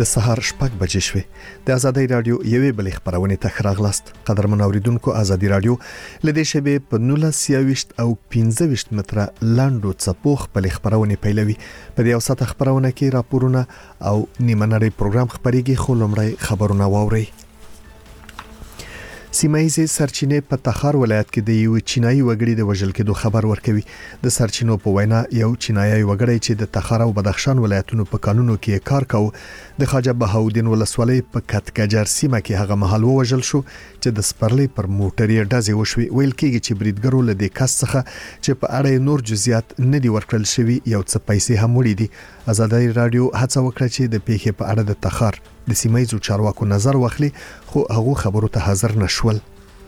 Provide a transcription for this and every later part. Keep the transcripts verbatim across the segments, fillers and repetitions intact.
د سهار شپږ بجې شوې. د ازادي رادیو یوې بلې خبرونه ته راغلاست. قدرمن اوریدونکو، ازادي رادیو لدې شبې په نولس یاويشت او پنځه ویشت متره لاندو څپو خپل خبرونه پیلوي. په دې اوسط خبرونه کې راپورونه او نیمه نړۍ پروګرام خبريږي، خو لومړی خبرونه واوري. سیمایي سرچینې په تخار ولایت کې د یو چینایي وګړي د وژل کېدو خبر ورکوي. د سرچینو په وینا یو چینایي وګړی چې د تخار او بدخشان ولایتونو په قانونو کې کار کاوه د خواجه بهاودین ولسوالۍ په کټکجر سیمه کې هغه مهال وژل شو چې د سپرلي پر موټرې ډزې وشوي. ویل کېږي چې بریدګرو له دې کس څخه چې په اړه نور جزئیات نه دي ورکړل شوي یو څه پیسې هم وړي دي. ازادي رادیو هڅه وکړه چې د پیښې په اړه د تخار د سیمایي چارواکو نظر واخلي، خو هغه خبرو ته حاضر نشول.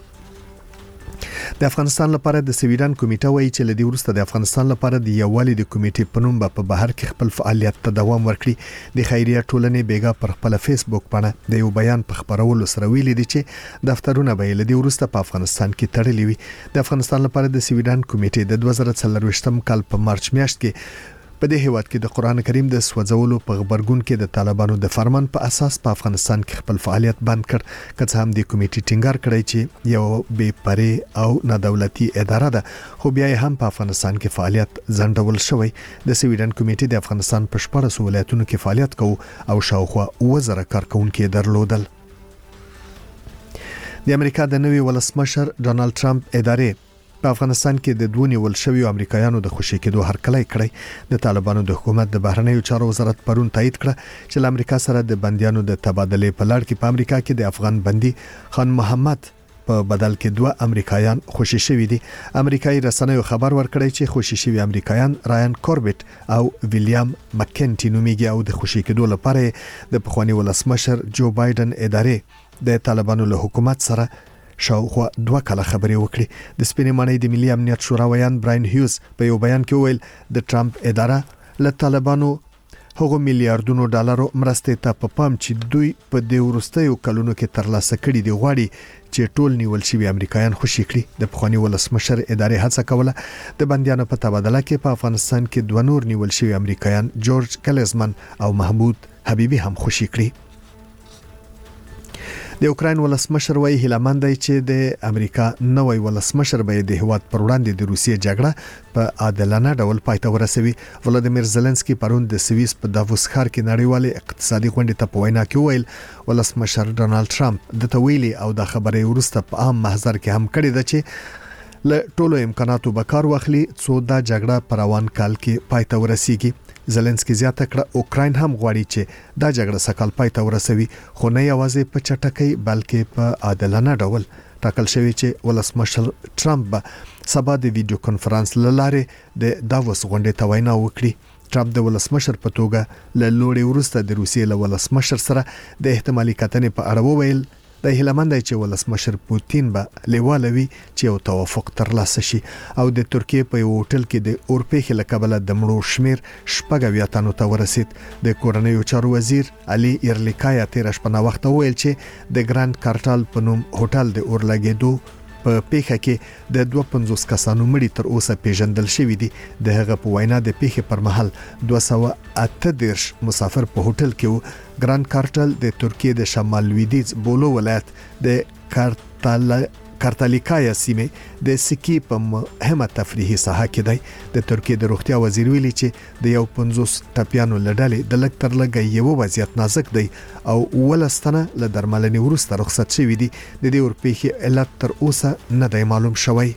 د افغانستان لپاره د سویډن کمیټه وایي چې لدی ورسته د افغانستان لپاره د یووالي د کمیټې په نوم په بهر کې خپل فعالیت ته دوام ورکړي. د خیریه ټولنې بیګا پر خپل فیسبوک باندې د یو بیان په خبرولو سره ویلي دي چې دفترونه به لدی ورسته په افغانستان کې تړلي وي. د افغانستان لپاره د سویډن کمیټې د دوه زره څلرويشتم کال په مارچ میاشت کې په دې هیواد کې د قران کریم د سوځولو په خبرګون کې د طالبانو د فرمان په اساس په افغانستان کې خپل فعالیت بند کړ. که څه هم د کمیټې ټینګار کړی چې یو بې پرې او نه دولتي اداره ده، خو بیا هم په افغانستان کې فعالیت ځنډول شوی. د سویډن کمیټې د افغانستان په شپږ ولایتونو کې فعالیت کوي او شاوخوا اوه زره کارکونکو درلودل. د امریکا د نوي ولسمشر ډونالد ټرمپ ادارې په افغانستان کې د دوه نیول شویو امریکایانو د خوشی کېدو هرکلی کړی. د طالبانو د حکومت د بهرنیو چارو وزارت پرون تایید کړ چې له امریکا سره د بنديانو د تبادله په لړ کې په امریکا کې د افغان بندي خان محمد په بدل کې دوه امریکایان خوشی شوي دي. امریکایي رسنیو خبر ورکړی چې خوشی شوي امریکایان رایان کوربټ او ویلیام مکنټي نومیږي او د خوشی کېدو لپاره د پخوانی ولسمشر جو بایدن ادارې د طالبانو له حکومت سره شاوخوا دوه کله خبرې وکړي. د سپینې ماڼۍ د ملي امنیت شورا ویان براین هیوز په یو بیان کې ویل د ټرمپ اداره له طالبانو هغو میلیارډونو ډالرو مرستې ته په پام چې دوی په دې ورستیو کلونو کې ترلاسه کړي دي غواړي چې ټول نیول شوی امریکایان خوشی کړي. د پخوانی ولسمشر ادارې هڅه کوله د بنديانو په تبادله کې په افغانستان کې دوه نور نیول شوی امریکایان جورج کلیزمن او محمود حبیبي هم خوشی کړي. د اوکراین ولسمشر وایي هیلمند دی چې د امریکا نوې ولسمشر به د هیواد پر وړاندې د روسیې جګړه په عادلانه ډول پای ته ورسوي. ولادیمیر زيلنسکي پرون د سویس په دافوس ښار کې نړیوال اقتصادي غونډې ته په وینا کې ویل ولسمشر ډونالد ټرمپ د تویلي او د خبرې ورسته په عام محضر کې هم کړی دی چې له ټولو امکاناتو به کار واخلي څو دا جګړه په روان کال کې پای ته ورسیږي. زيلنسکي زیاته کړه اوکراین هم غواړي چې دا جګړه سکهال پای ته ورسوي، خو نه یوازې په چټکۍ بلکې په عادلانه ډول. ټاکل شوی چې ولسمشر ټرمپ به سبا د ویډیو کانفرنس لاره د داووس غونډې ته وینا وکړي. ټرمپ د ولسمشر په توګه له لوړې وروسته د روسیې له ولسمشر سره د احتمالي کتنې په اړه وویل د هیلمند چې ولسمشر پوتین به لیوالوي چې یو توافق ترلاسه شي. او د ترکیه په یو هوټل کې د اورپېخ لکبله د مړو شمیر شپږ اویا تنو ته ورسید. د کورنیو چارو وزیر علي ایرلیکایا تیر شپه وخت ویل چې د ګراند کارټال په نوم هوټل د اورلګېدو په پیښه کې د دوه پنځوس کسانو مړي تر اوسه پیژندل شوی دي. د هغه په وینا د پیښې پر مهال دوه سوه اته دیرش مسافر په هوټل کې وو. ګراند کارټل د ترکیې د شمال لویدیځ بولو ولایت د کارتال کارتالیکایا سیمه د سکی په مهمه تفریحي ساحه کې دی. د ترکیې د روغتیا وزیر ویلي چې د یو پنځوس ټپیانو لړلې د لک تر لګي یو وضعیت نازک دی او ولستنه له درملنې ورسته رخصت شوی دي. د دې ورپېخي علت تر اوسه نه دی معلوم شوی.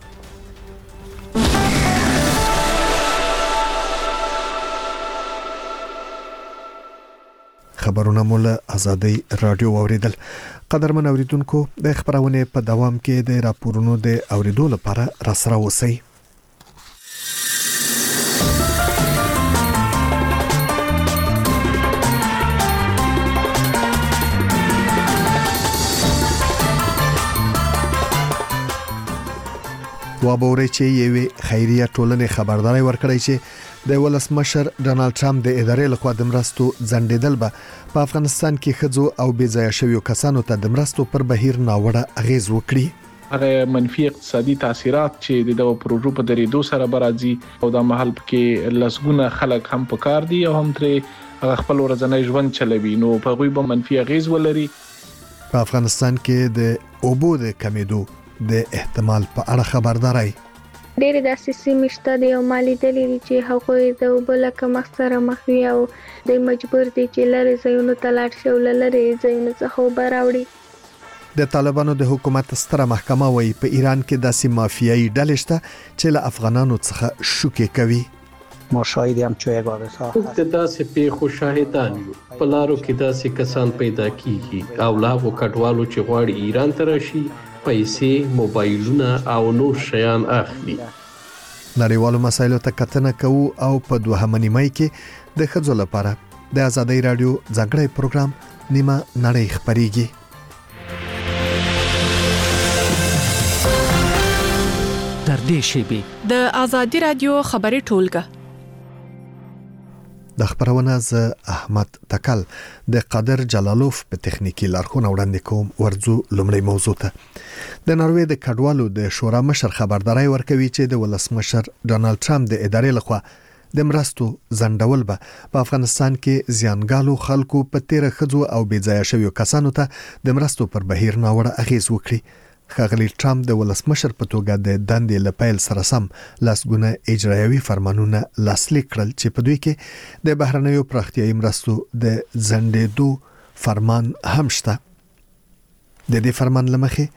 خبرونه مول ازادي رادیو اوریدل. قدرمن اوریدونکو، د خبرونه په دوام کې د راپورونو د اوریدو لپاره راسره اوسئ. وابوري چې یوې خیریه ټولنې خبرداري ورکړی چې د ولسمشر ډونالد ټرمپ د ادارې لخوا د مرستو ځنډېدل به په افغانستان کې خځو او بې ځایه شویو کسانو ته د مرستو پر بهیر ناوړه اغیز وکړي. هغه منفي اقتصادي تاثیرات چې د دغه پروژو په درېدو سره برازي او د محل کې لسګونه خلک هم پکار دي او هم ترې هغه خپل ورځنی ژوند چلوي نو په هغوی به منفي اغیز ولري. په افغانستان کې د اوبو د کمیدو د احتمال په اړه خبرداري. ډېر داسې سیمې شته دي او مالي دلیل چې هغوی د اوبو له کمښت سره مخ وي او د مجبور دي چې لرې ځایونو ته لاړ شي او له لرې ځایونو څخه اوبه راوړي. د طالبانو د حکومت ستره محکمه وایي په ایران کې داسې مافیایي ډلې شته چې له افغانانو څخه شوکې کوي. ما شاهدی هم چه یگاره سا موږ د داسې پیښو شاهدان یو. په لارو کې داسې کسان پیدا کیږي او لا هغو کډوالو چې غواړي ایران ته راشي پیسې، موبایلونه او نور شیان اخلي. نړیوالو مسایلو ته کتنه کوو او په دوهمه نیمه کې د ښځو لپاره د آزادۍ رادیو ځانګړی پروګرام نیمه نړۍ خپریږي. در دې شیبې د آزادۍ رادیو خبري ټولګه د خبرونه ز احمد تکل د قادر جلالوف په تخنیکی لارښوونه وړاندې کوم. ورځو لومړی موضوع ته د ناروې د کډوالو د شورا مشر خبرداري ورکوي چې د ولسمشر ډانلډ ټرمپ د ادارې لخوا د مرستو زندول به په افغانستان کې زیانګالو خلکو په تیر خځو او بې ځای شویو کسانو ته د مرستو پر بهیر ناوړه اغیز وکړي. ښاغلي ټرمپ د ولسمشر په توګه د دندې لپیل سره سم لاسګونه اجرایوي فرمانونه لاسلیک کړل چې په دوی کې د بهرنیو پراختیايي مرستو د زندېدو فرمان هم شته. د دې فرمان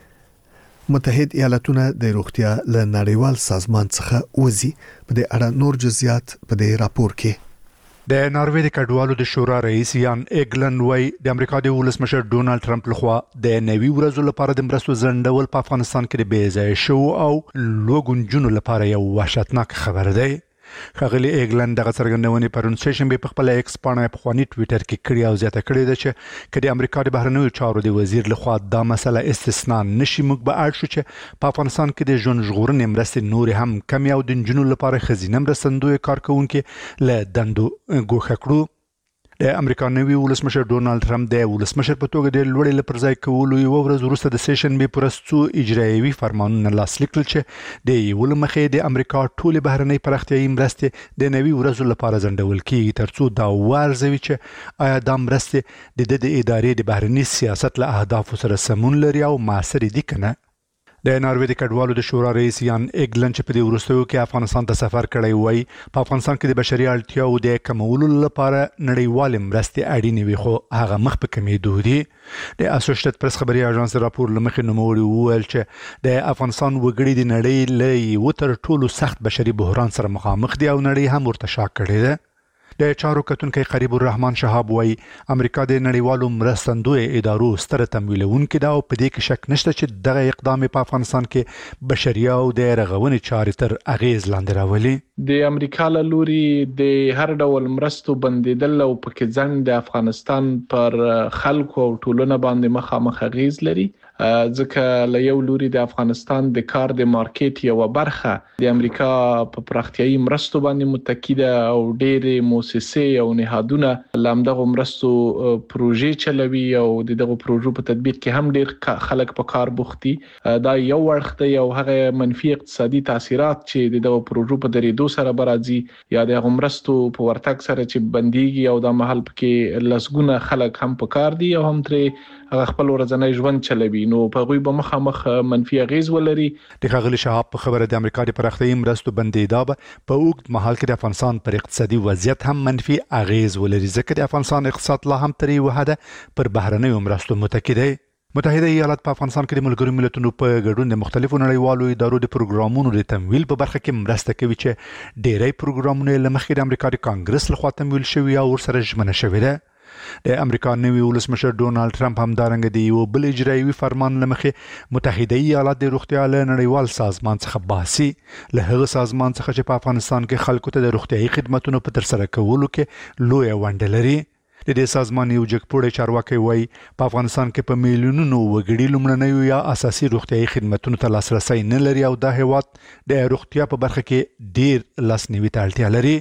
لمخې متحد ایالاتونه د روغتیا له نړیوال سازمان څخه وځي. په دې اړه نور جزئیات په دې راپور کې. د ناروې د کډوالو د شورا رئیس یان ایګلن وای د امریکا د ولسمشر ډونالد ټرمپ لخوا د نوي ورځو لپاره د مرستو زندول په افغانستان کې د بې ځای شو او لوګونجونو لپاره یو وحشتناک خبر دی. ښاغلي ایګلن دغه څرګندونې پرون سه په خپل ایکس پاڼه په خواني ټوئیټر کې کړی او زیاته کړې ده چې کله امریکا د بهرنیو چارو د وزیر لخوا دا مسله استثناء نشي موږ به اړ شو چې په افغانستان کې د ژوند ژغورنې مرستې نور هم کم یو د جنونو لپاره خزینه مرستندوی کارکونکو له دندو ګوښه کړو. د امریکا نوي ولسمشر ډونالد ټرمپ د ولسمشر په توګه د لوړې لپرځای کولو یو ورځ وروسته د سیشن به پرستو اجرایوي فرمانونه لاسلیک کړل چې د یو لمخې د امریکا ټول بهرنۍ پراختیايي مرستې د نوي ورځو لپاره زندول کیږي ترڅو دا ورزوي چې آیا دا مرستې د د ادارې د بهرنۍ سیاست له اهدافو سره سمون لري او معاصر دي کنه. د ناروې د کډوالو د شورا رئیس یان ایګلن چې په دې وروستیو کې افغانستان ته سفر کړی وای په افغانستان کې د بشري اړتیاو د کمولو لپاره نړیوال مرستې اړینې وي خو هغه مخ په کمیدو دي. د اسوسییټډ پریس خبري اژانس راپور لمخې نوموړي وویل چې د افغانستان وګړي د نړۍ له یو تر ټولو سخت بشري بحران سره مخامخ دي او نړۍ هم ورته شاک کړی ده. د چارو کتونکو قریب الرحمن شهاب وای امریکا د نړیوالو مرستندوی ادارو ستر تمویلونکو دا او په دې کې شک نشته چې دغه اقدام په افغانستان کې بشري او د رغونې چارې تر اغیز لاندې راولي. د امریکا له لوري د هر ډول مرستو بندیدل او پکې ځنګ د افغانستان پر خلکو او ټولنه باندې مخامخ اغیز لري ځکه له یو لوري د افغانستان د کار د مارکیټ یو برخه د امریکا په پراختیايي مرستو باندې متکی ده او ډېرې مؤسسې او نهادونه لامدغه مرستو پروژې چلوي او دغه پروژو په تطبیق کې هم ډېر خلک په کار بوختي. دا یو ورخ دی او هغه منفي اقتصادي تاثیرات چې دغه پروژو په درېدو سره برازي یا د مرستو په ورتګ سره چې بنديږي او د محل کې لسګونه خلک هم په کار دي او هم ترې هغه خپل ورځنی ژوند چلوي نو په غوي به مخامخ منفي اغیز ولري. د ښاغلي شهاب په خبره د امریکا د پراختیايي مرستو بندیدا په اوږد مهال کې د افغانستان پر اقتصادي وضعیت هم منفي اغیز ولري ځکه د افغانستان اقتصاد لا هم ترې وحده پر بهرنیو مرستو متکی دی. متحده ایالات په افغانستان کې د ملګرو ملتونو په ګډون د مختلفو نړیوالو ادارو د پروګرامونو د تمویل په برخه کې مرسته کوي چې ډېری پروګرامونه له مخکې د امریکا د کانګرس لخوا تمویل شوي او ورسره ژمنه شوې ده. د امریکا نوي ولسمشر ډونالد ټرمپ هم دارنګ دی یو بل اجرایوي فرمان لمخې متحده ایالات د روغتیا له نړیوال سازمان څخه باسي له هغه سازمان څخه چې په افغانستان کې خلکو ته د روغتیايي خدماتو په تر سره کولو کې لوی ونډه لري. د دې سازمان یو جګپوړی چارواکي وای په افغانستان کې په میلیونونو وګړي لومړنیو یا اساسي روغتیايي خدماتو ته لاسرسي نه لري او د هیواد د روغتیا په برخه کې ډیر لاسنیوي ته اړتیا لري.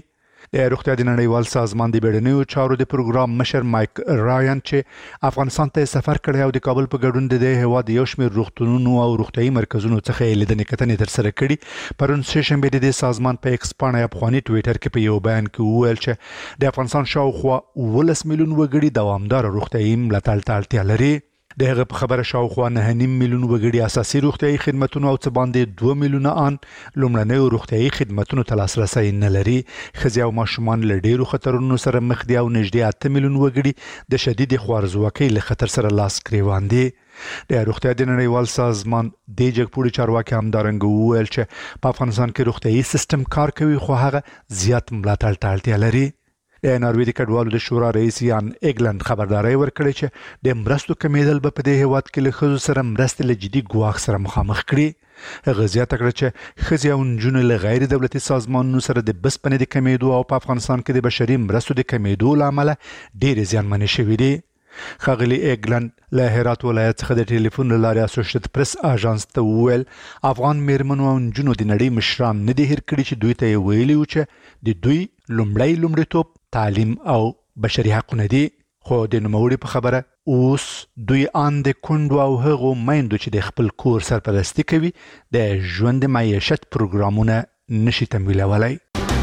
د روغتیا د نړیوال سازمان د بیړنیو چارو د پروګرام مشر مایک رایان چې افغانستان ته سفر کړی او د کابل په ګډون د هیواد یو شمېر روغتونونو او روغتیايي مرکزونو څخه لیدنې کتنې ترسره کړي. پرون سه شنبه د سازمان په ایکس پاڼه افغاني ټوئیټر کې په یو بیان کې وویل چې د افغانستان شاوخوا ولس میلیون وګړي دوامدار روغتیايي ملاتړ ته اړتیا لري. د هغه په خبره شاوخوا نه نیم میلیون وګړي اساسي روغتیايي خدماتونو او څه باندې دوه میلیونه ان لومړنیو روغتیايي خدماتونو ته لاسرسی نه لري. ښځې او ماشومان له ډېرو خطرونو سره مخ دي او نږدې اته میلیون وګړي د شدید خوارځواکۍ له خطر سره لاس ګریوان دي. د روغتیا د نړیوال سازمان د جګپوړي چارواکي همدارنګه وویل چې په افغانستان کې روغتیايي سیستم کار کوي خو هغه زیات ملاتړ ته اړتیا لري. د ناروې د کډوالو د شورا رئیس یان ایګلند خبرداري ورکړې چې د مرستو کمیدل به په دې هیواد کې له ښځو سره مرستې له جدي ګواښ سره مخامخ کړي. هغه زیاته کړه چې ښځې او نجونې له غیر دولتي سازمانونو سره د بسپنې د کمیدو او په افغانستان کې د بشري مرستو د کمیدو له امله ډېرې زیانمنې شوې دي. ښاغلي ایګلند له هرات ولایت څخه د ټلیفون له لارې اسوسییټډ پریس اژانس ته وویل افغان میرمنو او نجونو د نړۍ مشران نه دي هېر کړي چې دوی ته یې ویلي و چې د دوی لومړی لومړیتوب تعلیم او بشري حقونه دي. خو د نوموړي په خبره اوس دوی ان د کندو او هغو میندو چې د خپل کور سرپرستی کوي د ژوند معیشت پروګرامونه نشي تمویلولای.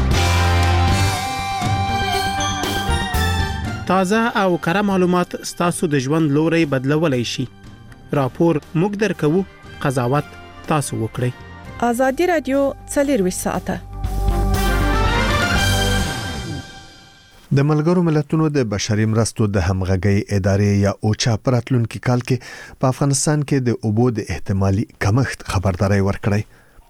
تازه او کره معلومات ستاسو د ژوند لوري بدلولای شي. راپور موږ درکوو، قضاوت تاسو وکړئ. ازادي رادیو څلور ساعته د ملګرو ملتونو د بشري مرستو د همغږي ادارې یا اوچا پراتلونکو کال کې په افغانستان کې د اوبو د احتمالي کمښت خبرداري ورکړی.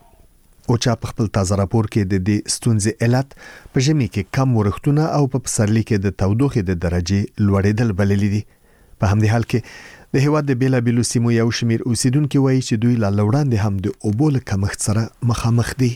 اوچا په خپل تازه راپور کې د دې ستونزې علت په ژمي کې کم ورښتونه او په پسرلي کې د تودوخې د درجه لوړېدل بللي دي. په همدې حال کې د هیواد د بیلابیلو سیمو یو شمیر اوسیدونکو وایي چې دوی لا وړاندې هم د اوبو له کمښت سره مخامخ دي.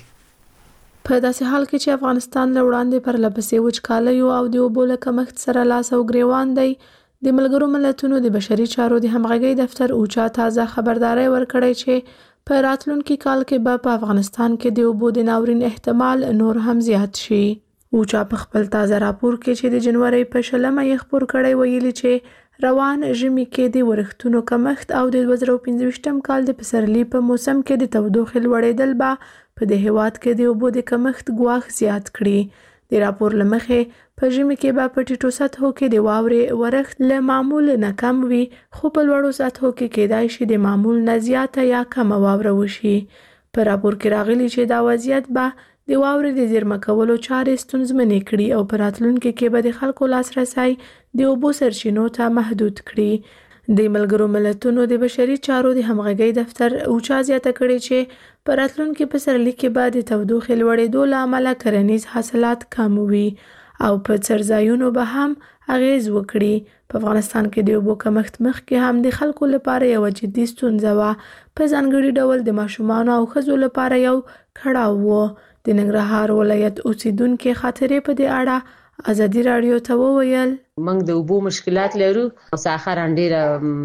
په داسې حال کې چې افغانستان له وړاندې پر لپسې وچکالیو او د اوبو له کمښت سره لاس او ګریوان دی، د ملګرو ملتونو د بشري چارو د همغږي دفتر اوچا تازه خبرداري ورکړی چې په راتلونکي کال کې به په افغانستان کې د اوبو د ناورین احتمال نور هم زیات شي. اوچا په خپل تازه راپور کې چې د جنوري په شلمه یې خپور کړی ویلي چې روان ژمي کې د ورښتونو کمښت او د دوه زره پنځه کال د پسرلي په موسم کې د تودوخې لوړېدل به په د هیواد کې د اوبو د کمښت ګواښ زیات کړي. د راپور لمخې په ژمي کې به په ټیټو سطحو کې د واورې ورښت له معمول نه کم وي، خو په لوړو سطحو کې کېدای شي د معمول نه زیاته یا کمه واوره وشي. په راپور کې راغلي چې دا وضعیت به د واورې د زیرمه کولو چارې ستونزمنې کړي او په راتلونکي کې به د خلکو لاسرسی د اوبو سرچینو ته محدود کړي. د ملګرو ملتونو د بشري چارو د همغږي دفتر اوچا زیاته کړي چې په راتلونکي پسرلي کې به د تودوخې لوړېدو له امله کرنیز حاصلات کم وي او په څرځایونو به هم اغیز وکړي. په افغانستان کې د اوبو کمښت مخکې هم د خلکو لپاره یو جدي ستونزه وه، په ځانګړي ډول د ماشومانو او ښځو لپاره یو کړاو و. د ننګرهار ولایت اوسیدونکو خاطرې په دې اړه ازادي رادیو ته وویل موږ د اوبو مشکلات لرو، ساخر ډیره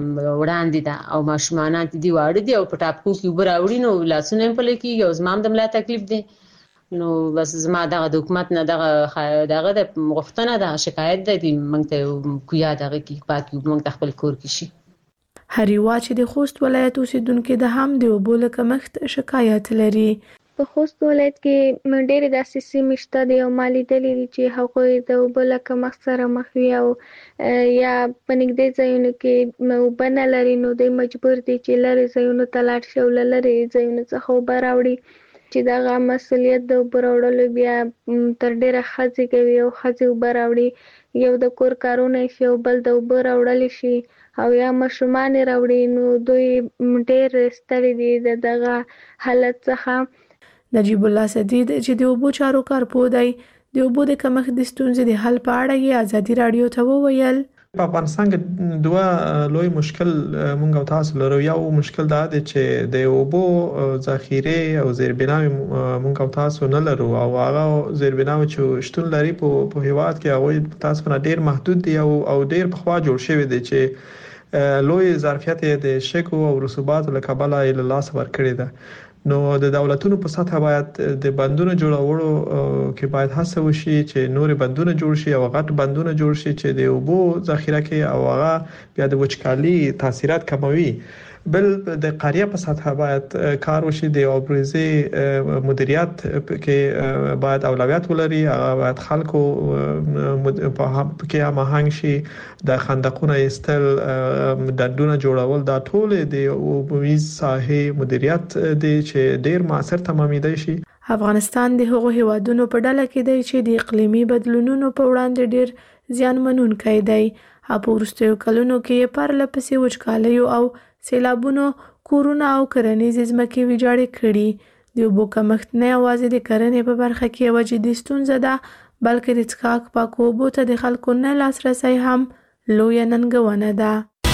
وړاندې ده او ماشومان دي واړه دي او په ټاپکو کې اوبه راوړي نو لاسونه یې پلي کېږي او زما هم د ملا تکلیف دی. نو بس زما دغه د حکومت نه دغه دغه د غوښتنه ده، شکایت ده چې موږ ته کویا دغه کې پاکي اوبه موږ ته خپل کور کې شي. هریوا چې د خوست ولایت اوسیدونکو د هم د اوبو له کمښت شکایت لري. په خوست ولایت کې ډېرې داسې سیمې شته دي او ما لیدلي دي چې هغوی د اوبو له کمښت سره مخ وي او یا په نږدې ځایونو کې اوبه نه لري، نو دوی مجبور دي چې لرې ځایونو ته لاړ شي او له لرې ځایونو څخه اوبه راوړي. چې دغه مسؤلیت د اوبه راوړلو بیا تر ډېره ښځې کوي او ښځې اوبه راوړي، یو د کور کارونه شي او بل د اوبه راوړل شي او یا ماشومان راوړي. نو دوی ډېر ستړي دي د دغه حالت څخه. نجیب الله سدید چې د اوبو چارو کارپوه دی، د اوبو د کمښت د ستونزې د حل په اړه یې ازادي رادیو ته وویل په افغانستان کې دوه لوی مشکل مونږ او تاسو لرو. یو مشکل دا دی چې د اوبو ذخیره او زیربناوي مونږ او تاسو نه لرو او هغه زیربناوي چې شتون لري په په هیواد کې هغه تاسو نه ډیر محدود دي او او ډیر په خوا جوړ شوی دی چې لوی ظرفیت د شګو او رسوبات له کبله له لاس ورکړی ده. نو د دولتونو په سطح باید د بندونو جوړولو کې باید هڅه وشي چې نور بندونه جوړ شي او غټ بندونه جوړ شي چې د اوبو ذخیره کې او هغه بیا د وچکالي تاثیرات کموي. بل د قاریه په سطح باید کار وشي د اوبریزي مدیریت کې باید اولویت ولري، هغه باید خلکو په کې هم هنګ شي، د خندقونه استل دندونه جوړول دا ټول د اوبریز ساحې مدیریت دی چې ډیر موثر تمامیدای شي. افغانستان د هغو هیوادونو په ډله کې دی چې د اقلیمي بدلونونو په وړاندې ډیر زیان منونکی دی. په وروستیو کلونو کې پرله پسې وچکالیو او سیلابونو کورونه او کرنیزې ځمکې ویجاړې کړي. د اوبو کمښت نه یوازې د کرنې په برخه کې یوه جدي ستونزه ده، بلکې د څښاک پاکو اوبو ته د خلکو نه لاسرسی هم لویه ننګونه ده.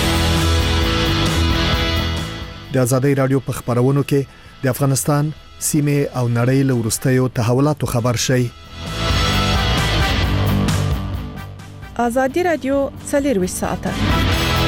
د ازادۍ راډیو په خبرونو کې د افغانستان سیمه او نړۍ له وروستیو تحولاتو خبر شي. ازادي راډیو څلور ساعته.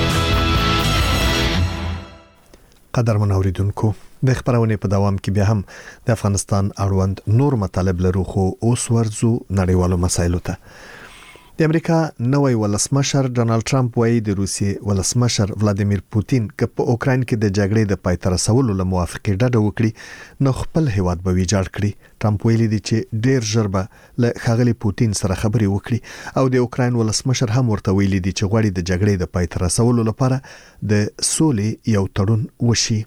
قدرمن اوریدونکو، د خبرونې په دوام کې بیا هم د افغانستان اړوند نور مطالب لرو، خو اوس ورځو نړیوالو مسایلو ته. د امریکا نوی ولسمشر ډونالد ټرمپ وايي د روسیې ولسمشر ولادیمیر پوتین که په اوکراین کې د جګړې د پای ته رسولو له موافقې ډډه وکړي نو خپل هیواد به ویجاړ کړي. ټرمپ ویلي دی چې ډیر ژر به له ښاغلي پوتین سره خبرې وکړي او د اوکراین ولسمشر هم ورته ویلي دی چې غواړي د جګړې د پای ته رسولو لپاره د سولې یو تړون وشي.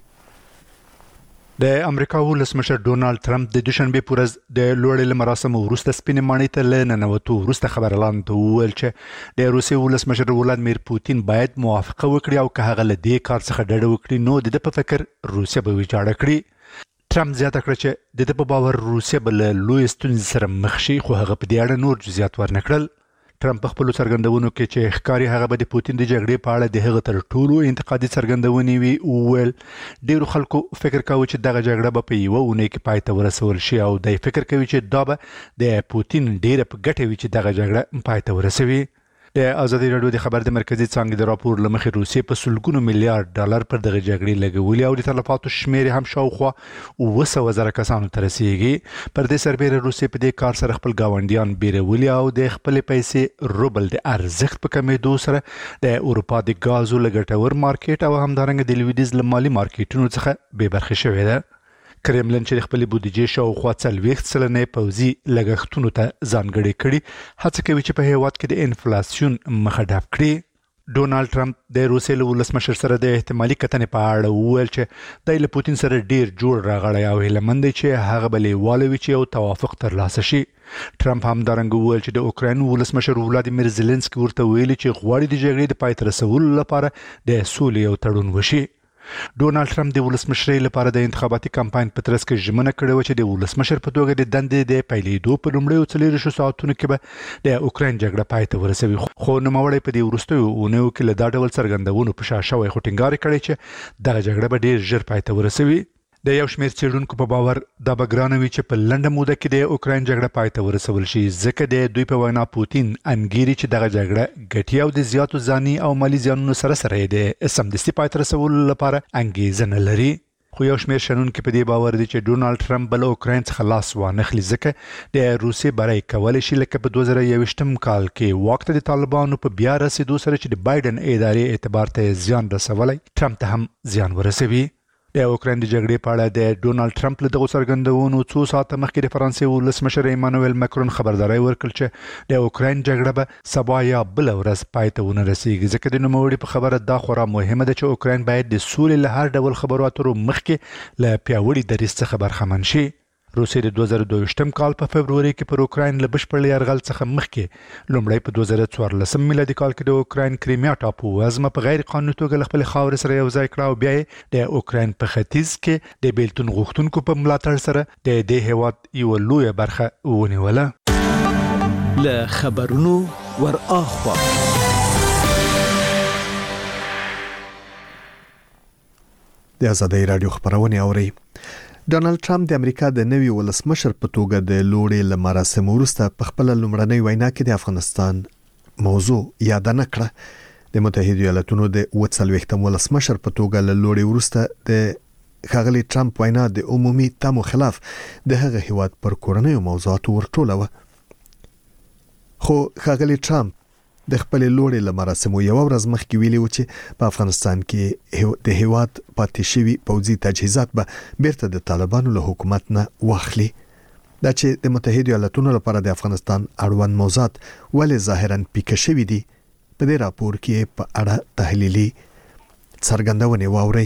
د امریکا ولسمشر ډونالد ټرمپ د دوشنبه په ورځ د لوړې مراسم وروسته سپینې ماڼۍ ته لننوتو وروسته خبر اعلان وکړ چې د روسیې ولسمشر ولادیمیر پوتین باید موافقه وکړي او که هغه له دې کار څخه ډډه وکړي نو د په فکر روسیه به ویجاړه کړي. ټرمپ زیاته کړه چې د په باور روسیه به له لوی ستونزې سره مخ شي، خو هغه په دې اړه نور جزئیات ورنکړل. ټرمپ خپل څرګندونو کې چې ښکاری هغه به د پوتین د جګړې په اړه د هغه تر ټولو انتقادي څرګندونې وی ویل. ډیرو خلکو فکر کاوه چې دغه جګړه به په یوه اونۍ کې پای ته ورسول شي او د فکر کوي چې دا به د پوتین ډیره په ګټه وي چې دغه جګړه پای ته ورسوي. د ازادي راډیو د خبر د مرکزی څانګې د راپور لمخې روسیې په سلګونو میلیارډ ډالر پر دغه جګړې لګولې او د تلفاتو شمیر هم شاوخوا اوه سوه زره کسانو ته رسیږي. پر دې سربېره روسیې په دې کار سره خپل ګاونډیان بیرولي او د خپل پیسې روبل د ارزښت په کمیدو سره د اروپا د غازو لګټور مارکیټ او همدارنګه د لویدیز مالی مارکیټونو څخه بې برخې شوې ده. کرملن چې خپل بودیجې شاوخوا څلوېښت سلنې پوځي لګښتونو ته ځانګړې کړي، هڅه کوي چې په هیواد کې د انفلاسیون مخه ډپ کړي. ډونالد ټرمپ د روسیې له ولسمشر سره د احتمالي کتنې په اړه وویل چې دی له پوتین سره ډیر جوړ راغلی او هیلهمند دی چې هغه به لیواله وي چې یو توافق ترلاسه شي. ټرمپ همدارنګه وویل چې د اوکراین ولسمشر ولادیمیر زيلنسکي ورته ویلي چې غواړي د جګړې د پای ته رسولو لپاره د سولې یو تړون وشي. ډونالد ټرمپ د ولسمشرۍ لپاره د انتخاباتي کمپاین په ترڅ کې ژمنه کړې و چې د ولسمشر په توګه د دندې د پیلېدو په لومړیو څلېرویشتو ساعتونو کې به د اوکراین جګړه پای ته ورسوي، خو نوموړی په دې وروستیو اونیو کې له دا ډول څرګندونو په شا شوی خو ټینګار کړی چې دغه جګړه به ډېر ژر پای ته ورسوي. د یو شمېر څېړونکو په باور دا به ګرانه وي چې په لنډه موده کې د اوکراین جګړه پای ته ورسول شي، ځکه د دوی په وینا پوتین انګیري چې دغه جګړه ګټي او د زیاتو ځاني او مالي زیانونو سره سره د سمدستي پای ته رسولو لپاره انګیزه نه لري. خو یو شمېر شنونکي په دې باور دي چې ډونالد ټرمپ به له اوکراین څخه لاس وانخلي، ځکه د روسیې بری کولی شي لکه په دوه زره یوویشتم کال کې واک ته د طالبانو په بیا رسېدو سره چې د بایدن ادارې اعتبار ته زیان رسولی، ټرمپ ته هم زیان ورسوي. د اوکراین د جګړې په اړه د ډونالد ټرمپ له دغو څرګندونو څو ساعته مخکې د فرانسې ولسمشر ایمانویل ماکرون خبرداری ورکړ چې د اوکراین جګړه به سبا یا بله ورځ پای ته ونه رسیږي، ځکه د نوموړي په خبره دا خورا مهمه ده چې اوکراین باید د سولې له هر ډول خبرو اترو مخکې له پیاوړي دریځ څخه برخمن شي. روسیې د دوه زره دوه کال په فبروري کې پر اوکراین له بشپړ یرغل څخه مخکې لومړی په دوه زره څوارلسم میلادي کال کې د اوکراین کریمیا ټاپو وزمه په غیر قانوني توګه له خپلې خاورې سره یو ځای کړه او بیا یې د اوکراین په ختیځ کې د بیلتون غوښتونکو په ملاتړ سره د دې هیواد یوه لویه برخه ونیوله. له خبرونو ور اخوا د ازادۍ راډیو خبرونه اوري. ډونالد ټرمپ د امریکا د نوي ولسمشر په توګه د لوړې له مراسمو وروسته په خپل لومړنۍ وینا کې د افغانستان موضوع یاد نه کړه. د متحده ایالاتونو د اووه څلوېښتم ولسمشر په توګه له لوړې وروسته د ښاغلي ټرمپ وینا د عمومي تمو خلاف د هغه هیواد پر کورنیو موضوعاتو ورټولوه. خو ښاغلي ټرمپ د خپل لوړې له مراسمو یو ورځ مخکې ویلي و چې په افغانستان کې د هیواد پاتې شوي پوځي تجهیزات به بیرته د طالبانو له حکومت نه واخلي. دا چې د متحده ایالاتونو لپاره د افغانستان اړوند موضوعات ولې ظاهرا پیکه شوي دي، په دې راپور کې په اړه تحلیلي څرګندونه واوري.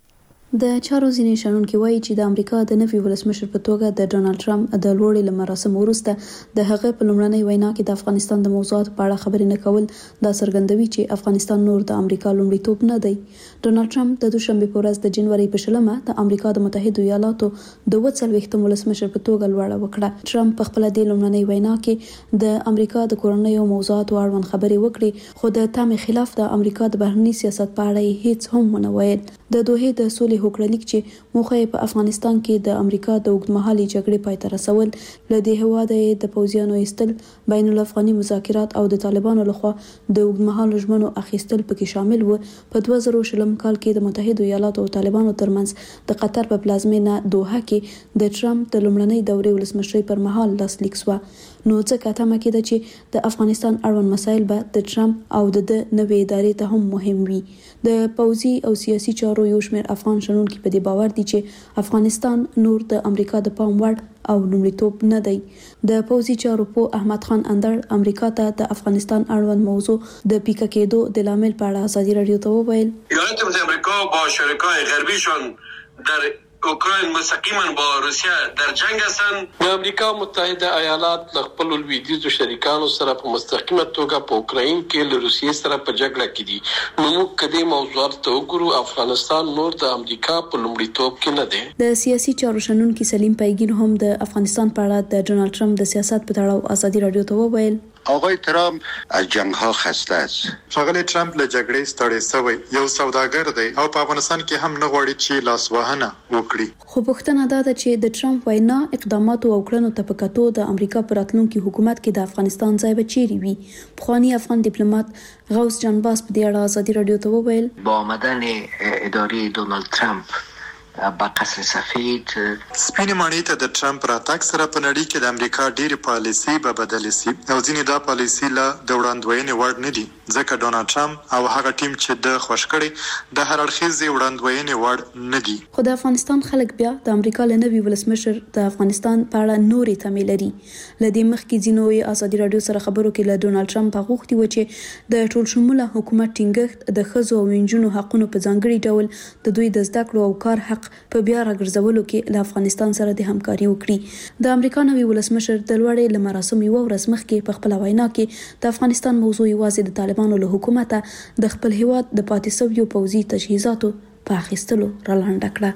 د چارو ځینې شنونکي وایي چې د امریکا د نوي ولسمشر په توګه د ډونالد ټرمپ د لوړې له مراسمو وروسته د هغه په لومړنۍ وینا کې د افغانستان د موضوعاتو په اړه خبرې نه کول دا څرګندوي چې افغانستان نور د امریکا لومړیتوب نه دی. ډونالد ټرمپ د دوشنبه په ورځ د جنوري په شلمه د امریکا د متحده ایالاتو د اووه څلوېښتم ولسمشر په توګه لوړه وکړه. ټرمپ په خپل د لومړنۍ وینا کې د امریکا د کورنیو موضوعاتو اړوند خبرې وکړې، خو د تمې خلاف د امریکا د بهرني سیاست په اړه هیڅ هم ونه ویل. د دوحې د سولې هوکړلیک چې موخه په افغانستان کې د امریکا د اوږدمهالي جګړې پای ته رسول، له دې هواده د پوځیانو ایستل، بین الافغاني مذاکرات او د طالبانو لخوا د اوږدمهالو ژمنو اخیستل پکې شامل و. په دوه زره شلم کال کې د متحده ایالاتو او طالبانو ترمنځ د قطر په پلازمینه دوحه کې د ټرمپ د لومړنۍ دورې ولسمشرۍ پر مهال لاسلیک شو. نو ځکه تمه کېده چې د افغانستان اړوند مسایل به د ټرمپ او د نوې ادارې ته هم مهم وي. د پوځي او سیاسي چارو یو شمېر افغان شنونکي په دې باور دي چې افغانستان نور د امریکا د پام وړ او لومړیتوب نه دی. د پوځي چارو په احمد خان اندر امریکا ته د افغانستان اړوند موضوع د پیکه کېدو د لامل په اړه ازادي رادیو ته وویل. ایالات متحده آمریکا با شرکای غربیشان در اوکراین مستقیما با روسیه در جنگ هستند. د امریکا متحده ایالات له خپل لویدیځو شریکانو سره په مستقیمه توګه په اوکراین کې له روسیې سره په جګړه کې دي. نو موږ کدي موضوعات ته وګورو، افغانستان نور د امریکا په لومړیتوب کې نه دی. د سیاسي چارو شنونکي سلیم پیګین هم د افغانستان په اړه د ډونالد ټرمپ د سیاست په تړاو ازادي رادیو ته وویل. آقای ترامپ از جنگ ها خسته است. ښاغلی ټرمپ له جګړې ستړی شوی یو سوداګر دی او په افغانستان کې هم نه غواړي چې لاسوهنه وکړي. خو پوښتنه دا ده چې د ټرمپ وینا اقدامات او کړنو ته په کتو د امریکا پر راتلونکي حکومت کې د افغانستان ځای به چیرې وي. پخوانی افغان ډیپلوماټ غوث جانباز په دې اړه ازادي رادیو ته وویل. با آمدن اداره دونالد ترامپ با قصر سفید سپینې ماڼۍ ته د ټرمپ راتګ سره په نړۍ کې د امریکا ډېری پالیسي به بدلې شي او ځینې دا پالیسي له د وړاندوینې وړ نه دي، ځکه ډونالد ټرمپ او هغه ټیم چې د خوښ کړي د هر اړخیزې وړاندوینې وړ نه دي. خو د افغانستان خلک بیا د امریکا له نوي ولسمشر د افغانستان په اړه نورې تمې لري. له دې مخکې ځینو یې ازادي رادیو سره خبرو کې له ډونالد ټرمپ غوښتي و چې د ټول شموله حکومت ټینګښت د ښځو او نجونو حقونو په ځانګړي ډول د دوی د زده کړو او کار حق په بیا راګرځولو کې له افغانستان سره د همکاري وکړي. د امریکا نوي ولسمشر د لوړې له مراسم یو ورځ مخکې په خپل وینا کې د افغانستان موضوع یوازې د طالبانو له حکومت د خپل هیواد د پاتې شویو پوځي تجهیزاتو په اخیستلو رالاندې کړه.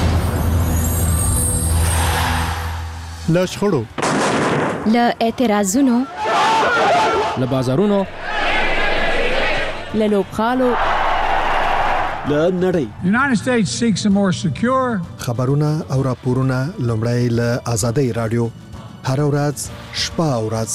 له شخړو، له اعتراضونو، له بازارونو، له لوبغالو، له نړۍ. United States seeks a more secure. خبرونه او راپورونه لومړی له آزادۍ رادیو هر ورځ شپه او ورځ.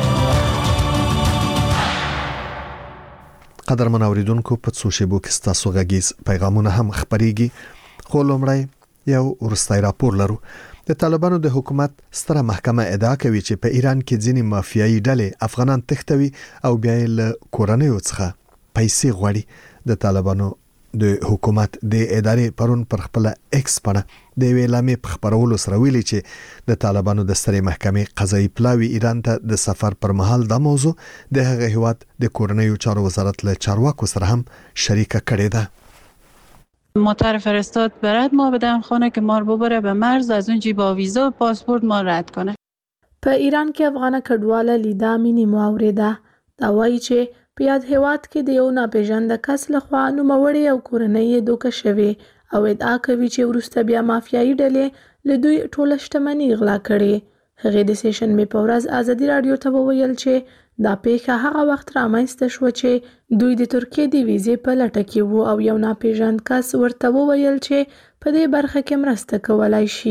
قدرمن اوریدونکو، په څو شیبو کې ستاسو غږیز پیغامونه هم خبريږي، خو لومړی یو ورستای راپور لرو. د طالبانو د حکومت ستره محکمه ادعا کوي چې په ایران کې ځینې مافیایي ډلې افغانان تښتوي او بیا یې له کورنیو څخه پیسې غواړي. د طالبانو د حکومت د ادارې پرون پر خپل ایکس باندې د ویلامې په خبرولو سره ویلي چې د طالبانو د سترې محکمې قضایي پلاوی ایران ته د سفر پر مهال د موضوع د هغه هیواد د کورنیو چارو وزارت له چارواکو سره هم شریکه کړې ده. مطار فرستاد برد ما بدم خانه که ما رو ببره به مرز، از اونجی با ویزا و پاسپورت ما رد کنه. په ایران کې افغان کډواله لیدا مینی ماوریده دا وایي چې په یاد هیواد کې د یو ناپېژانده کس لخوا نوموړې او کورنۍ یې دوکه شوې او ادعا کوي چې وروسته بیا مافیایي ډلې له دوی ټوله شتمني غلا کړې. هغې د سیشنبې په ورځ ازادي رادیو ته وویل چې دا پیښه هغه وخت رامنځته شوه چې دوی د ترکیې د ویزې په لټه کې وو او یو ناپېژاند کس ورته وویل چې په دې برخه کې مرسته کولای شي.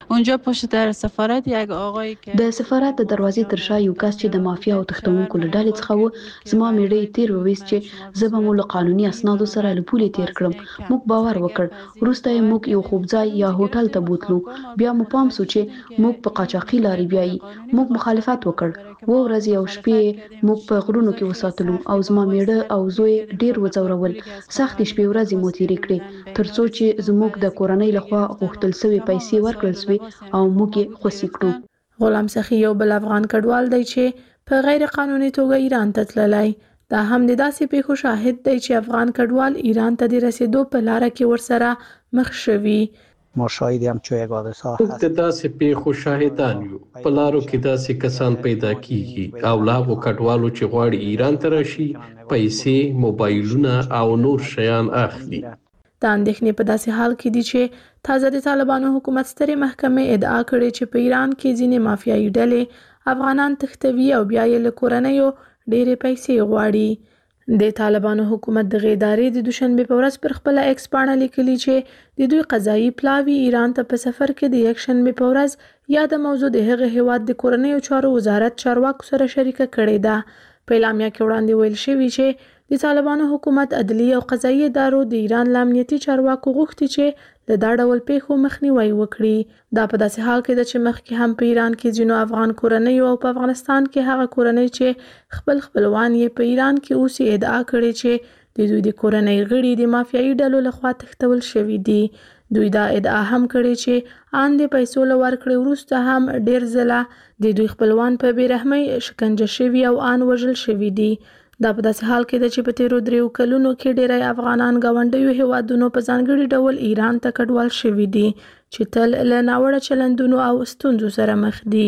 اونجا پشت در سفارت یک آقایی که د سفارت د دروازې تر شا یو کس چې د مافیا او تښتونکو له ډلې څخه و زما میړه تیر وویست چې زه به مو له قانوني اسنادو سره له پولې تیر کړم. موږ باور وکړ. وروسته یې موږ یو خوب ځای یا هوټل ته بوتلو. بیا مو پام سو چې موږ په قاچاقي لارې بیایي. موږ مخالفت وکړ. و ورځې او شپې موږ په غرونو کې وساتلو او زما میړه او زوی ډیر وځورول. سخت شپې ورځې مو تیرې کړې ترڅو چې زموږ د کورنۍ لخوا غوښتل شوی پیسې ورکړل شوې او موږ یې خوشي کړو. غلام سخی یو بل افغان کډوال دی چې په غیر قانوني توګه ایران ته تللی. دا هم د داسې پیښو شاهد دی چې افغان کډوال ایران ته د رسیدو په لاره کې ورسره مخ شوي. ما شاهدی هم چې یک حادثه موږ د داسې پیښو شاهدان یو. په لارو کې داسې کسان پیدا کیږي او لا و کډوالو چې غواړي ایران ته راشي پیسې، موبایلونه او نور شیان اخلي. د اندېښنې په داسې حال کې دي چې تازه د طالبانو حکومت سترې محکمې ادعا کړې چې په ایران کې ځینې مافیایي ډلې افغانان تښتوي او بیا یې له کورنیو ډېرې پیسې غواړي. د طالبانو حکومت د ادارې د دوشنبه په ورځ پر خپل ایکس پاڼه لیکلي چې د دوی قضایي پلاوی ایران ته په سفر کې د یک شنبه په ورځ یا د موضوع د هغه هیواد د کورنیو چارو وزارت چارواکو سره شریکه کړې ده. په اعلامیه کې وړاندې ویل شوي چې د طالبانو حکومت عدلی او قضایي ادارو د ایران له امنیتي چارواکو غوښتي چې له دا ډول پیښو مخنیوي وکړي. دا په داسې حال کې ده چې مخکې هم په ایران کې ځینو افغان کورنیو او په افغانستان کې هغه کورنۍ چې خپل خپلوان یې په ایران کې اوسي ادعا کړې چې د دوی د کورنۍ غړي د مافیایي ډلو لخوا تښتول شوي دي. دوی دا ادعا هم کړې چې آن د پیسو له ورکړې وروسته هم ډېر ځله د دوی خپلوان په بېرحمۍ شکنجه شوي او آن وژل شوي دي. دا په داسې حال کې ده چې په تیرو دریو کلونو کې ډېری افغانان ګاونډیو هیوادونو په ځانګړي ډول ایران ته کډوال شوي دي چې تل له ناوړه چلندونو او ستونزو سره مخ دي.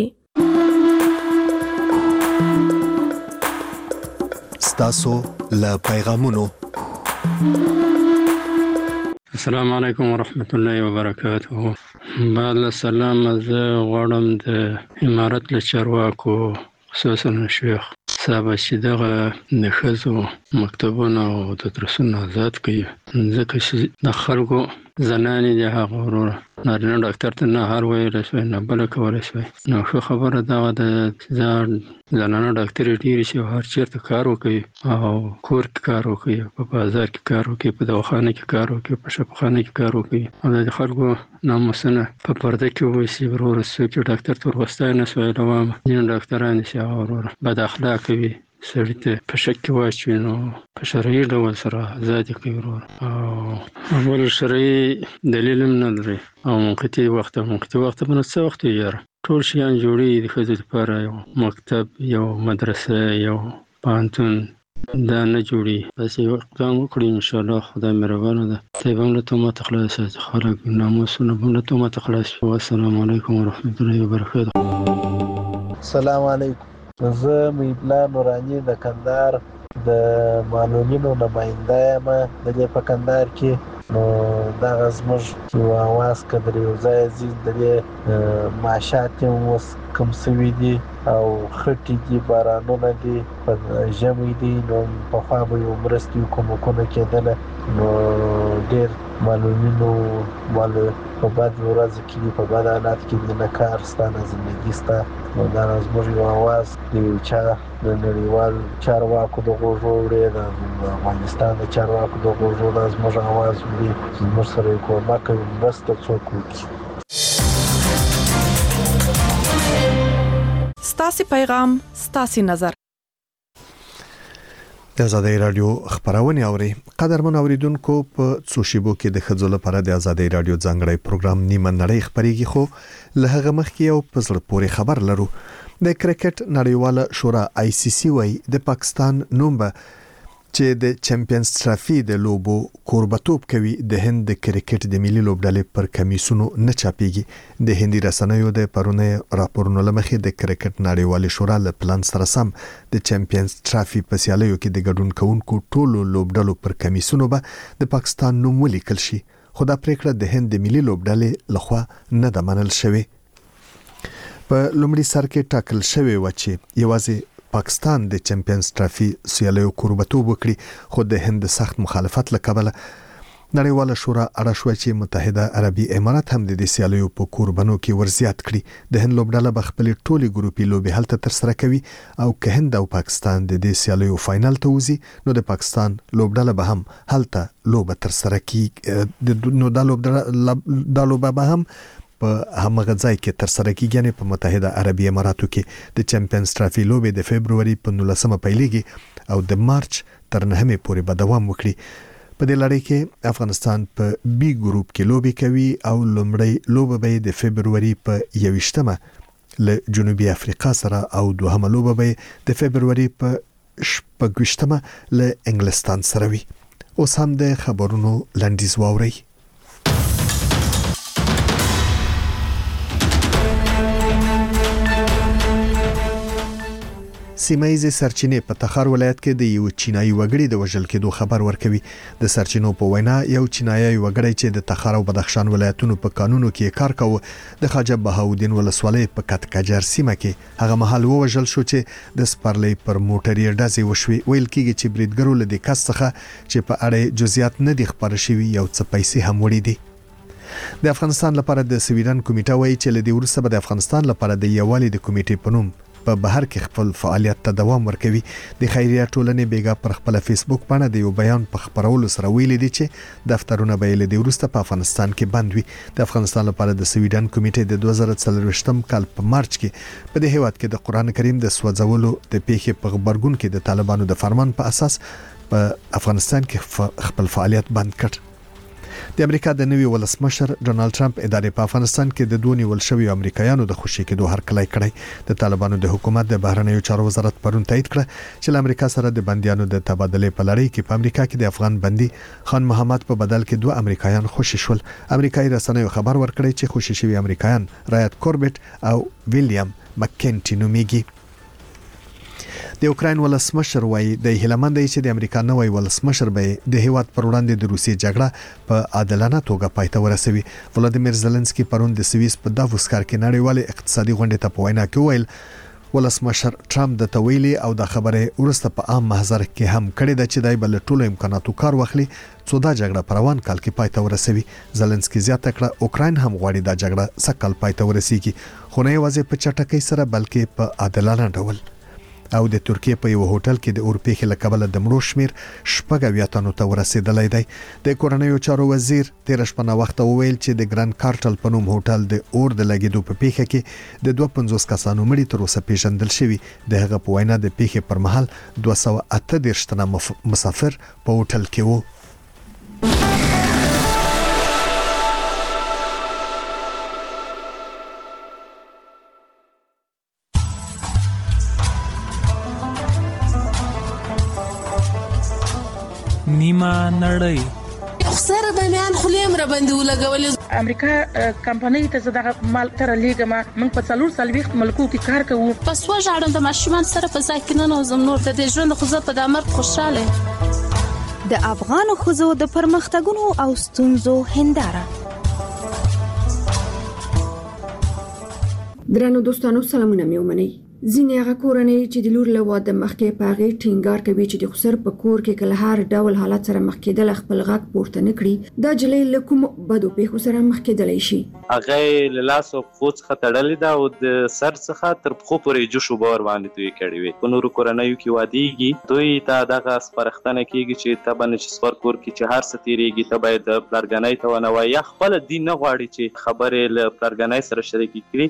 ستاسو له پیغامونو. السلام علیکم ورحمت الله وبرکاته. بعد السلام زه غواړم د امارت له چارواکو خصوصا شیخ صاحب چې دغه د ښځو مکتبونه او د درسونه آزاد کړي ځکه چې د خلکو زنانې د هغه ورور نارینه ډاکټر ته نه هر ویلی شوی نه بله کولی شوی. نو ښه خبره دغه د زنانه ډاکټرې ډېرې چې هر چېرته کار وکوي او کور کې کار وکوي، په بازار کې کار وکوي، په دواخانه کې کار وکوي، په شفاخانه کې کار وکوي او د خلکو ناموسونه په پرده کې وویسي. وروره څوک چې ډاکټر ته ورغوستی نه شوی روام ځینې ډاکټران چې هغه وروره بد اخلاقه وي سړي ته په شک کې واچوي نو په شرعي ډول سره ازادي کوي وروره او بل شرعي دلیل هم نه لري او منقطع وخت منقطع وخت به نو څه وخت یاره ټول شیان جوړي د ښځو لپاره یو مکتب یو مدرسه یو پوهنتون دا نه جوړي. بس یو اقدام وکړي انشاءالله خدای مهربانه ده. طیب هم له تهمته خلاص شي، خلک ناموسونه به هم له تهمته خلاص شي. والسلام علیکم ورحمت الله وبرکاته. السلام علیکم. زه میبلا نورانی د کندهار د معلولینو نماینده یم د دې په کندهار کې. نو دغه زموږ یو اواز که در یو ځای ځي د دې معاشات یې اوس کم سوي دي او خټې دي، بارانونه دي، په ژمی دي. نو پخوا به یو مرستې کومکونه کېدله نو ډېر معلولینو مال په بد ورځ کې دي، په بد حالات کې دي، نه کار سته نه زندګي سته. نو دا زموږ یو اواز د یو چا د نړیوال چارواکو د غوږو وړي، د افغانستان د چارواکو د غوږو دا زموږ اواز وړي، زموږ سره یې کومک کوي، مرسته څوک وکړي. ستاسې پیغام ستاسې نظر. د آزادۍ رادیو خبرونه اوري. قدرمن اوریدونکو په څو شیبو کې د ښځو لپاره د آزادۍ رادیو ځانګړی پروګرام نیمه نړۍ خبريږي، خو له هغه مخکې یو په زړه پورې خبر لرو. د کرکټ نړیواله شورا آی سی سی وايي د پاکستان نوم به چې د چمپیونز ټرافي د لوبو کوربتوب کوي د هند د کرکټ د ملي لوبډلې پر کمیسونو نه چاپیږي. د هندي رسنیو د پرونه راپورونو لمخې د کرکټ نړیوالې شورا له پلان سره سم د چمپیونز ټرافي په سیالیو کې د ګډون کوونکو ټولو لوبډلو پر کمیسونو به د پاکستان نوم ولیکل شي، خو دا پریکړه د هند د ملي لوبډلې لخوا نه ده منل شوې. په لومړي سر کې ټاکل شوی و چې یوازې پاکستان د چمپیونز ټرافي سیالیو کوربتوب وکړي، خو د هند سخت مخالفت له کبله نړیواله شورا اړه شو چې متحده عربي امارات هم د دې سیالیو په قربانو کې ورزيات کړي. د هند لوبډله به خپل ټولي ګروپي لوبي هلته تر سره کوي او که هند او پاکستان د دې سیالیو فائنل ته وځي نو د پاکستان لوبډله به هم هلته لوبه تر سره کوي. نو دا لوبډله دا لوبه به هم په همغه ځای کې تر سره کیږي نه په متحده عربي اماراتو کې د چمپیونز ټرافي لوبې د فبرवरी په نولسمه پیلېږي او د مارچ تر نهمه پورې به دوام وکړي. په دې لړۍ کې افغانستان په بي ګروپ کې لوبي کوي او لومړی لوبه به د فبرवरी په یوشتمه له جنوبي افریقا سره او دوهمه لوبه به د فبرवरी په شپږشتمه له انګلستان سره وي. اوس هم د خبرونو لنډیز واوري. سیمایي سرچینې په تخار ولایت کې د یو چینایي وګړي د وژل کېدو خبر ورکوي. د سرچینو په وینا یو چینایي وګړی چې د تخار او بدخشان ولایتونو په قانونو کې کار کاوه د خواجه بهاودین ولسوالۍ په کټکجر سیمه کې هغه مهال وژل شو چې د سپرلۍ پر موټرې ډزې وشوي. ویل کېږي چې بریدګرو له دې کس څخه چې په اړه جزئیات نه دي خبر شوي یو څه پیسې هم وړي دي. د افغانستان لپاره د سویډن کمیټه وایي چې لدی ورسره د افغانستان لپاره د یووالي د کمیټې په نوم په بهر کې خپل فعالیت ته دوام ورکوي. د خیریه ټولنې بیګا پر خپل فیسبوک باندې د یو بیان په خبرولو سره ویل دي چې دفترونه به له دې وروسته په افغانستان کې بند وي. د افغانستان لپاره د سویډن کمیټې د دوه زره څلوېښتم کال په مارچ کې په دې هیواد کې د قران کریم د سوځولو د پیښې په خبرګون کې د طالبانو د فرمان په اساس په افغانستان کې خپل فعالیت بند کړ. د امریکا د نوي ولسمشر ډونالد ټرمپ ادارې په افغانستان کې د دوه نیول شوی امریکایانو د خوشي کېدو هرکلی کړی. د طالبانو د حکومت د بهرنیو چارو وزارت پرون تایید کړ چې له امریکا سره د بنديانو د تبادلې په لړۍ کې په امریکا کې د افغان بندي خان محمد په بدل کې دوه امریکایان خوشي شول. امریکایي رسنیو خبر ورکړی چې خوشي شوی امریکایان رایت کوربټ او ویلیام مکینټي نومیږي. د یوکرين ولسمشر وایي د هیلمند چې د امریکا نوې ولسمشر به د هیواد پر وړاندې د روسیې جګړه په عادلانه توګه پای ته ورسوي. ولادیمیر زيلنسکي پرون د سویس په دافوس ښار کې نړیوال اقتصادي غونډې ته په وینا کې ویل ولسمشر ټرمپ د تویلي او د خبره ورسته په عام محضر کې هم کړی د چې دای بل ټولو امکاناتو کار واخلي څو دا جګړه پر روان کال کې پای ته ورسوي. زيلنسکي زیاته کړه اوکراین هم غواړي دا جګړه سکل پای ته ورسیږي خو نه یوازې په چټکۍ سره بلکې په عادلانه ډول. او د ترکیه په یو هوټل کې د اورپېخ له کبله د مړو شمیر شپږ اویاتانو ته ورسېدلی دی. د کورنیو چارو وزیر تیر شپه وخت وویل چې د ګران کارټل په نوم هوټل د اور د لګیدو په پیښه کې د دوه پنځوس کسانو مړي تر اوسه پیژندل شوی. د هغه په وینا د پیښې پر مهال دوه سوه اته دېرش تنه مسافر په هوټل کې وو. نیمه نړۍ خسر د میان خلیم را باندې ولګولې. امریکا کمپنۍ ته زداغه مال تر لېګه ما من په څلور سلويخت ملکو کې کار کوو. پس وژاړم د ماشومان سره په ځای کې نه نوزم نور د ژوند خو زه په دمر خوشاله. د افغان خزو د پرمختګونو او ستونزو هنداره. درنو دوستانو سلامونه مې ومنئ. ځینې هغه کورنۍ چې د لور له واده مخکې په هغې ټینګار کوي چې د خسر په کور کې کله هر ډول حالت سره مخ کېدل خپل غږ پورته نه کړي دا جلۍ له کومو بدو پیښو سره مخ کېدلی شي. هغه له لاسو پښو څخه تړلې ده او د سر څخه تر پښو پورې جوش وبه ورباندې توی کړې وي. په نورو کورنیو کې وادېږي دوی ته دغه سپارښتنه کېږي چې ته به نه سپر کور کې چې هر څه تېرېږي ته باید د پلارګنۍ ته ونه وایي یا خپله دین نه غواړي چې خبرې له پلارګنۍ سره شریکې کړي.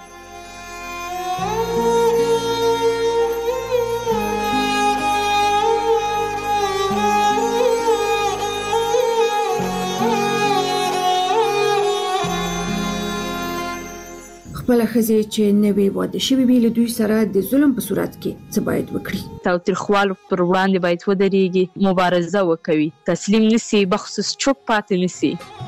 خپل خزې چې نوې واده شوي وي له دوی سره د ظلم په صورت کې څه باید وکړي؟ تاوتریخوالو پر وړاندې باید ودرېږي، مبارزه وکوي، تسلیم نسی، بخصوص چوپ پاتې نسی.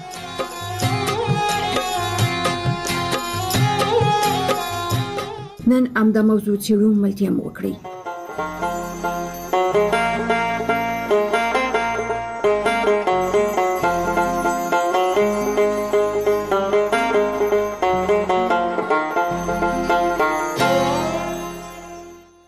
نن همدا موضوع څېړو، ملتیا مو وکړئ.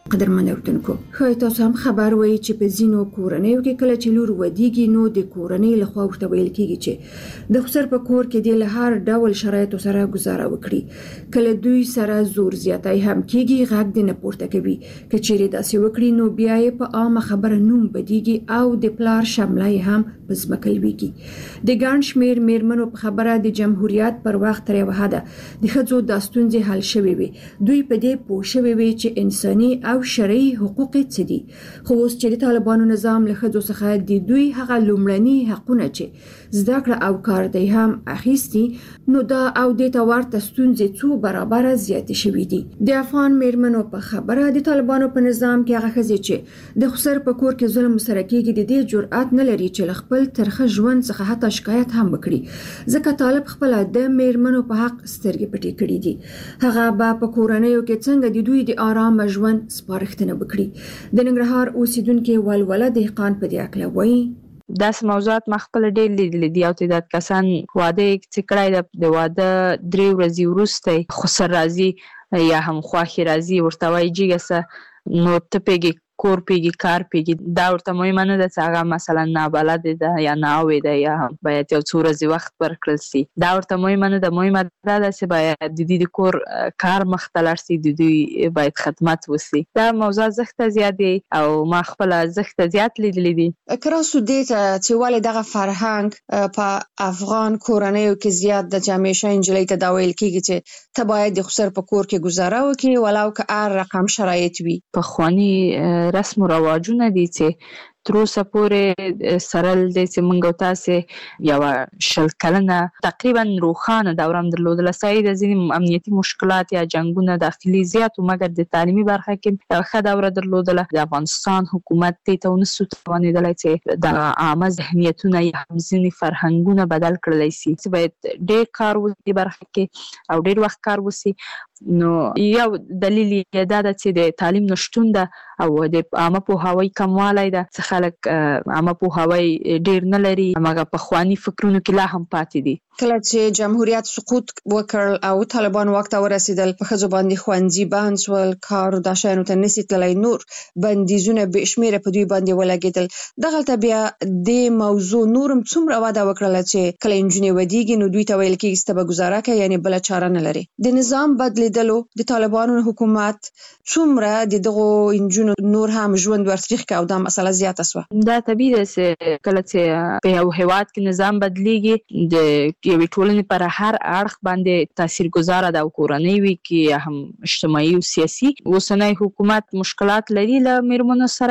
قدرمن اردوونکو خو تاسو هم خبر وای چې په زینو کورنیو کې کله چې لور ودیږي نو د کورنۍ له خوا ورته ویل کیږي چې د خسر په کور کې د لهار ډول شرایطو سره گزاره وکړي کله دوی سره زور زیاتای هم کیږي غږ د نه پورته کوي که چیرې داسې وکړي نو بیا یې په عامه خبره نوم بدیږي او د پلار شملای هم په ځمکه لویږي د ګڼ شمېر میرمنو په خبره د جمهوریت پر وخت تر یوه حده د ښځو دا ستونزې حل شوې وي دوی په دې پوه شوي وي چې انساني او شرعي حقوق څه دي خو اوس چې د طالبانو نظام له ښځو څخه د دوی هغه لومړني حقونه چې زده کړه او کار دی هم اخیستي نو دا او د ته ورته ستونزې څو برابره زیاتې شوي دي د افغان میرمنو په خبره د طالبانو په نظام کې هغه ښځې چې د خسر په کور کې ظلم سره کېږي د دې جرأت نه لري چې له خپل ترخه ژوند څخه حتی شکایت هم وکړي ځکه طالب خپل د میرمنو په حق سترګې پټې کړې دي هغه به په کورنیو کې څنګه د دوی د آرام ژوند سپارښتنه وکړي د ننګرهار اوسیدونکو ولوله دهقان په دې اړه وایي داسې موضوعات ما خپل ډېر لیدلي دي او تعداد کسان واده چې کړی د واده درې ورځې وروسته خسر راځي یا هم خواښې راځي ورته وایي جیګه نو ته پیږي کور پیږي کار پیږي دا ورته مهمه نه ده چې هغه مثلا نابلده ده یا ناوې ده یا باید یو څو ورځې وخت ورکړل شي دا ورته مهمه نه ده مهمه دا ده چې باید د دوی د کور کار مخته لاړ شي د دوی باید خدمت وشي دا موضوع زښته زیات دی او ما خپله زښته زیات لیدلی دي کراسو دې ته چې ولې دغه فرهنګ په افغان کورنیو کې زیات د چې همیشه نجلۍ ته دا ویل کېږي چې ته باید د خسر په کور کې گزاره وکړي ولو که هر رقم شرایط وي پخواني رسم و رواجونه دي چې تر اوسه پورې سرل دی چې موږ او تاسې یوه شل کلنه تقریبا روښانه دوره هم درلودله صحیح د ځینې امنیتي مشکلات یا جنګونه داخلي زیات و مګر د تعلیمي برخه کې یوه ښه دوره درلودله د افغانستان حکومت دې ته ونسو توانېدلی چې دغه عامه ذهنیتونه یا هم ځینې فرهنګونه بدل کړلی شي چې باید ډېر کار وشي برخه کې او ډېر وخت کار وشي نو یو دلیل یې دا ده چې د تعلیم نشتون ده او د عامه پوهاوي کموالی ده چې خلک عامه پوهاوی ډېر نه لري هماغه پخواني فکرونو کې لا هم پاتې دي کله چې جمهوریت سقوط وکړ او طالبان واک ته ورسېدل په ښځو باندې ښوونځي بند شول کار دا شیانو ته نسي تللی نور بندیزونه بې شمېره په دوی باندې ولګېدل دغلته بیا دې موضوع نورم څومره وده وکړله چې کله نجونې ودیږي نو دوی ته ویل کېږي چې ته به ګزاره کوې یعنې بله چاره نه لري د نظام بدلېدلو د طالبانو حکومت څومره د دغو نجونو نور هم ژوند ورتریخ که او دا مسله زیاته سوه دا طبیعي ده چې کله چې په یو هېواد کې نظام بدلیږي د یوې ټولنې پر هر اړخ باندې تاثیرګذاره ده او کورنۍ وي کې یا هم اجتماعي او سیاسي اوسنی حکومت مشکلات لري له میرمنو سره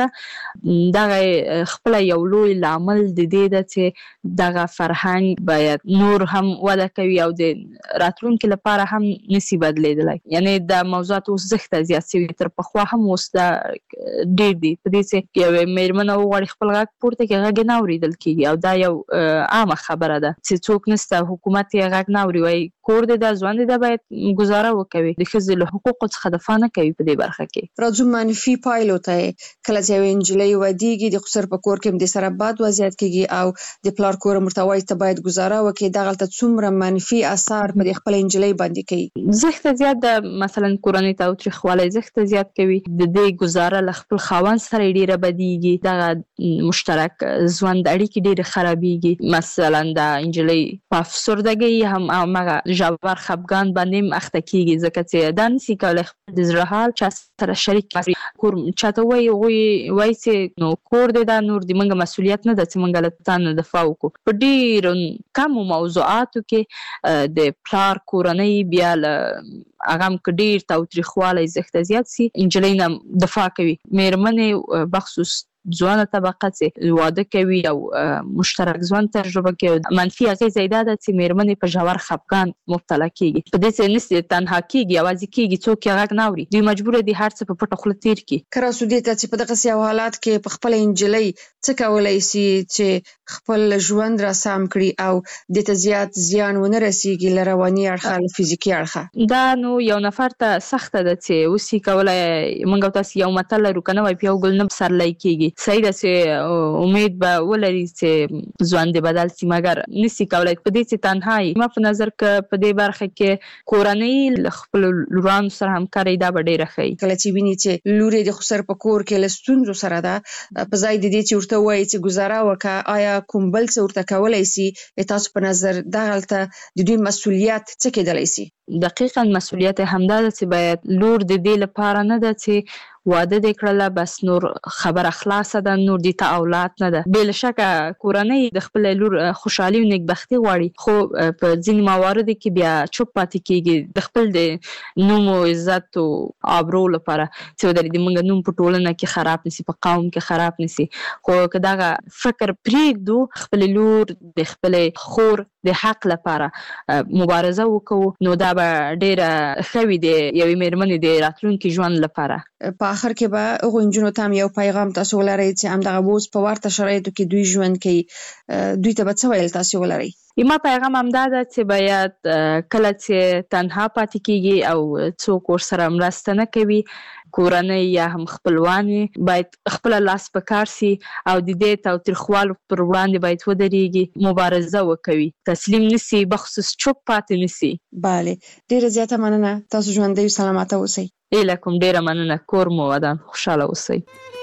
دغه خپله یو لوی لامل د دې ده چې دغه فرهنګ باید نور هم وده کوي او د راتلونکي لپاره هم نسي بدلیدلی یعنې دا موضوعات اوس زښته زیات شوي تر پخوا هم اوس دا ډېر دي په دې چې یوې میرمنه وغواړي خپل غږ پورته کړي غږ یې نه اورېدل کېږي او دا یو عامه خبره ده چې څوک نسته حکومت یې غږ نه اوري وایي کور دی دا ژوند دی دا باید گزاره وکوي د ښځې له حقوقو څخه دفاع نه کوي په دې برخه کې راځو منفي پایلو ته کله چې یوه نجلۍ ودیږي د خسر په کور کې هم د سره بد وضعیت کېږي او د پلار کور هم ورته وایي ته باید گزاره وکړي دغلته څومره منفي اثار په دې خپله نجلۍ باندې کوي زښته زیات ده مثلا کورنۍ تاوتریخوالی زښته زیات کوي د دې گزاره له خپل خاوند سره یې ډېره بدیږي دغه مشترک ژوند اړیکې ډېرې خرابېږي مثلا دا نجلۍ په افسردګۍ هم هماغه ژور خفګان باندې هم اخته کېږي ځکه چې دا نسي کولی خپل د زړه حال چا سره شریک کړي کور چاته وایي هغوی وایي چې نو کور دی دا نور د موږ مسؤلیت نه ده چې موږ له تا نه دفاع وکړو په ډېرو کمو موضوعاتو کې د پلار کورنۍ بیا له هغه هم که ډېر تاوتریخوالی زښته زیات سي نجلۍ نه دفاع کوي میرمنې بخصوص ځوانه طبقه چې واده کوي او مشترک ژوند تجربه کوي منفي اغېزه یې دا ده چې میرمنې په ژور خفګان مبتلا کېږي په دې چې نسي تنها کېږي یوازې کېږي څوک یې غږ نه اوري دوی مجبوره دي هر څه په پټه خوله تېر کړي کراسو دې ته چې په دغسې یو حالات کې په خپله نجلۍ څه کولی سي چې خپل ژوند را سم کړي او دې ته زیات زیان ونه رسېږي له رواني اړخه له فزیکي اړخه دا نو یو نفر ته سخته ده چې اوس یې کولی موږ او تاسې یو متل لرو که نه وایي په یو ګل نه پسرلی کېږي صحیح ده چې امید به ولري چې ژوند دې بدل شي، مګر نسي کولای په دې چې تنهایی. ما په نظر کې په دې برخه کې کورنۍ له خپلو لورانو سره همکاري دا به ډېره ښه کله چې ویني چې لور یې د خسر په کور کې له ستونزو سره ده، په ځای د دې چې ورته وایي چې ګزاره وکړه، آیا کوم بل څه ورته کولی سي؟ تاسو په نظر دغلته د دوی مسؤلیت څه کېدلی سي؟ دقیقاً مسؤلیت همدا ده چې باید لور د دې لپاره نه ده چې واده دې کړله بس نور خبره خلاصه ده، نور دې ته اولاد نه ده. بې له شکه کورنۍ د خپل لور خوشحالي او نیکبختي غواړي، خو په ځینې مواردو کې بیا چوپ پاتې کېږي د خپل د نوم او عزت او آبرو لپاره چې ودرې د موږ نوم په ټولنه کې خراب نشي، په قوم کې خراب نشي. خو که دغه فکر پرېږدو، خپل لور د خپل خور د حق لپاره مبارزه وکړو، نو دا به ډېره ښه وي د یوې مېرمنې د راتلونکي ژوند لپاره. په آخر کې به هغو نجونو ته هم یو پیغام تاسو ولرئ چې همدغه اوس په ورته شرایطو کې دوی ژوند کوي، دوی ته به څه ویل تاسو ولرئ؟ ما پیغام همدا ده چې باید کله چې تنها پاتې کېږي او څوک ورسره مرسته نه کوي، کورنۍ یا هم خپلوانې باید خپله لاس په کار سي او د دې تاوتریخوالو پر وړاندې باید ودرېږي، مبارزه وکوي، تسلیم نسي، بخصوص چوپ پاتې نسي. بله، ډېره زیاته مننه. تاسو ژوندی او سلامته اوسئ. ایله کوم ډېره مننه. کور مو ودان، خوشحاله اوسئ.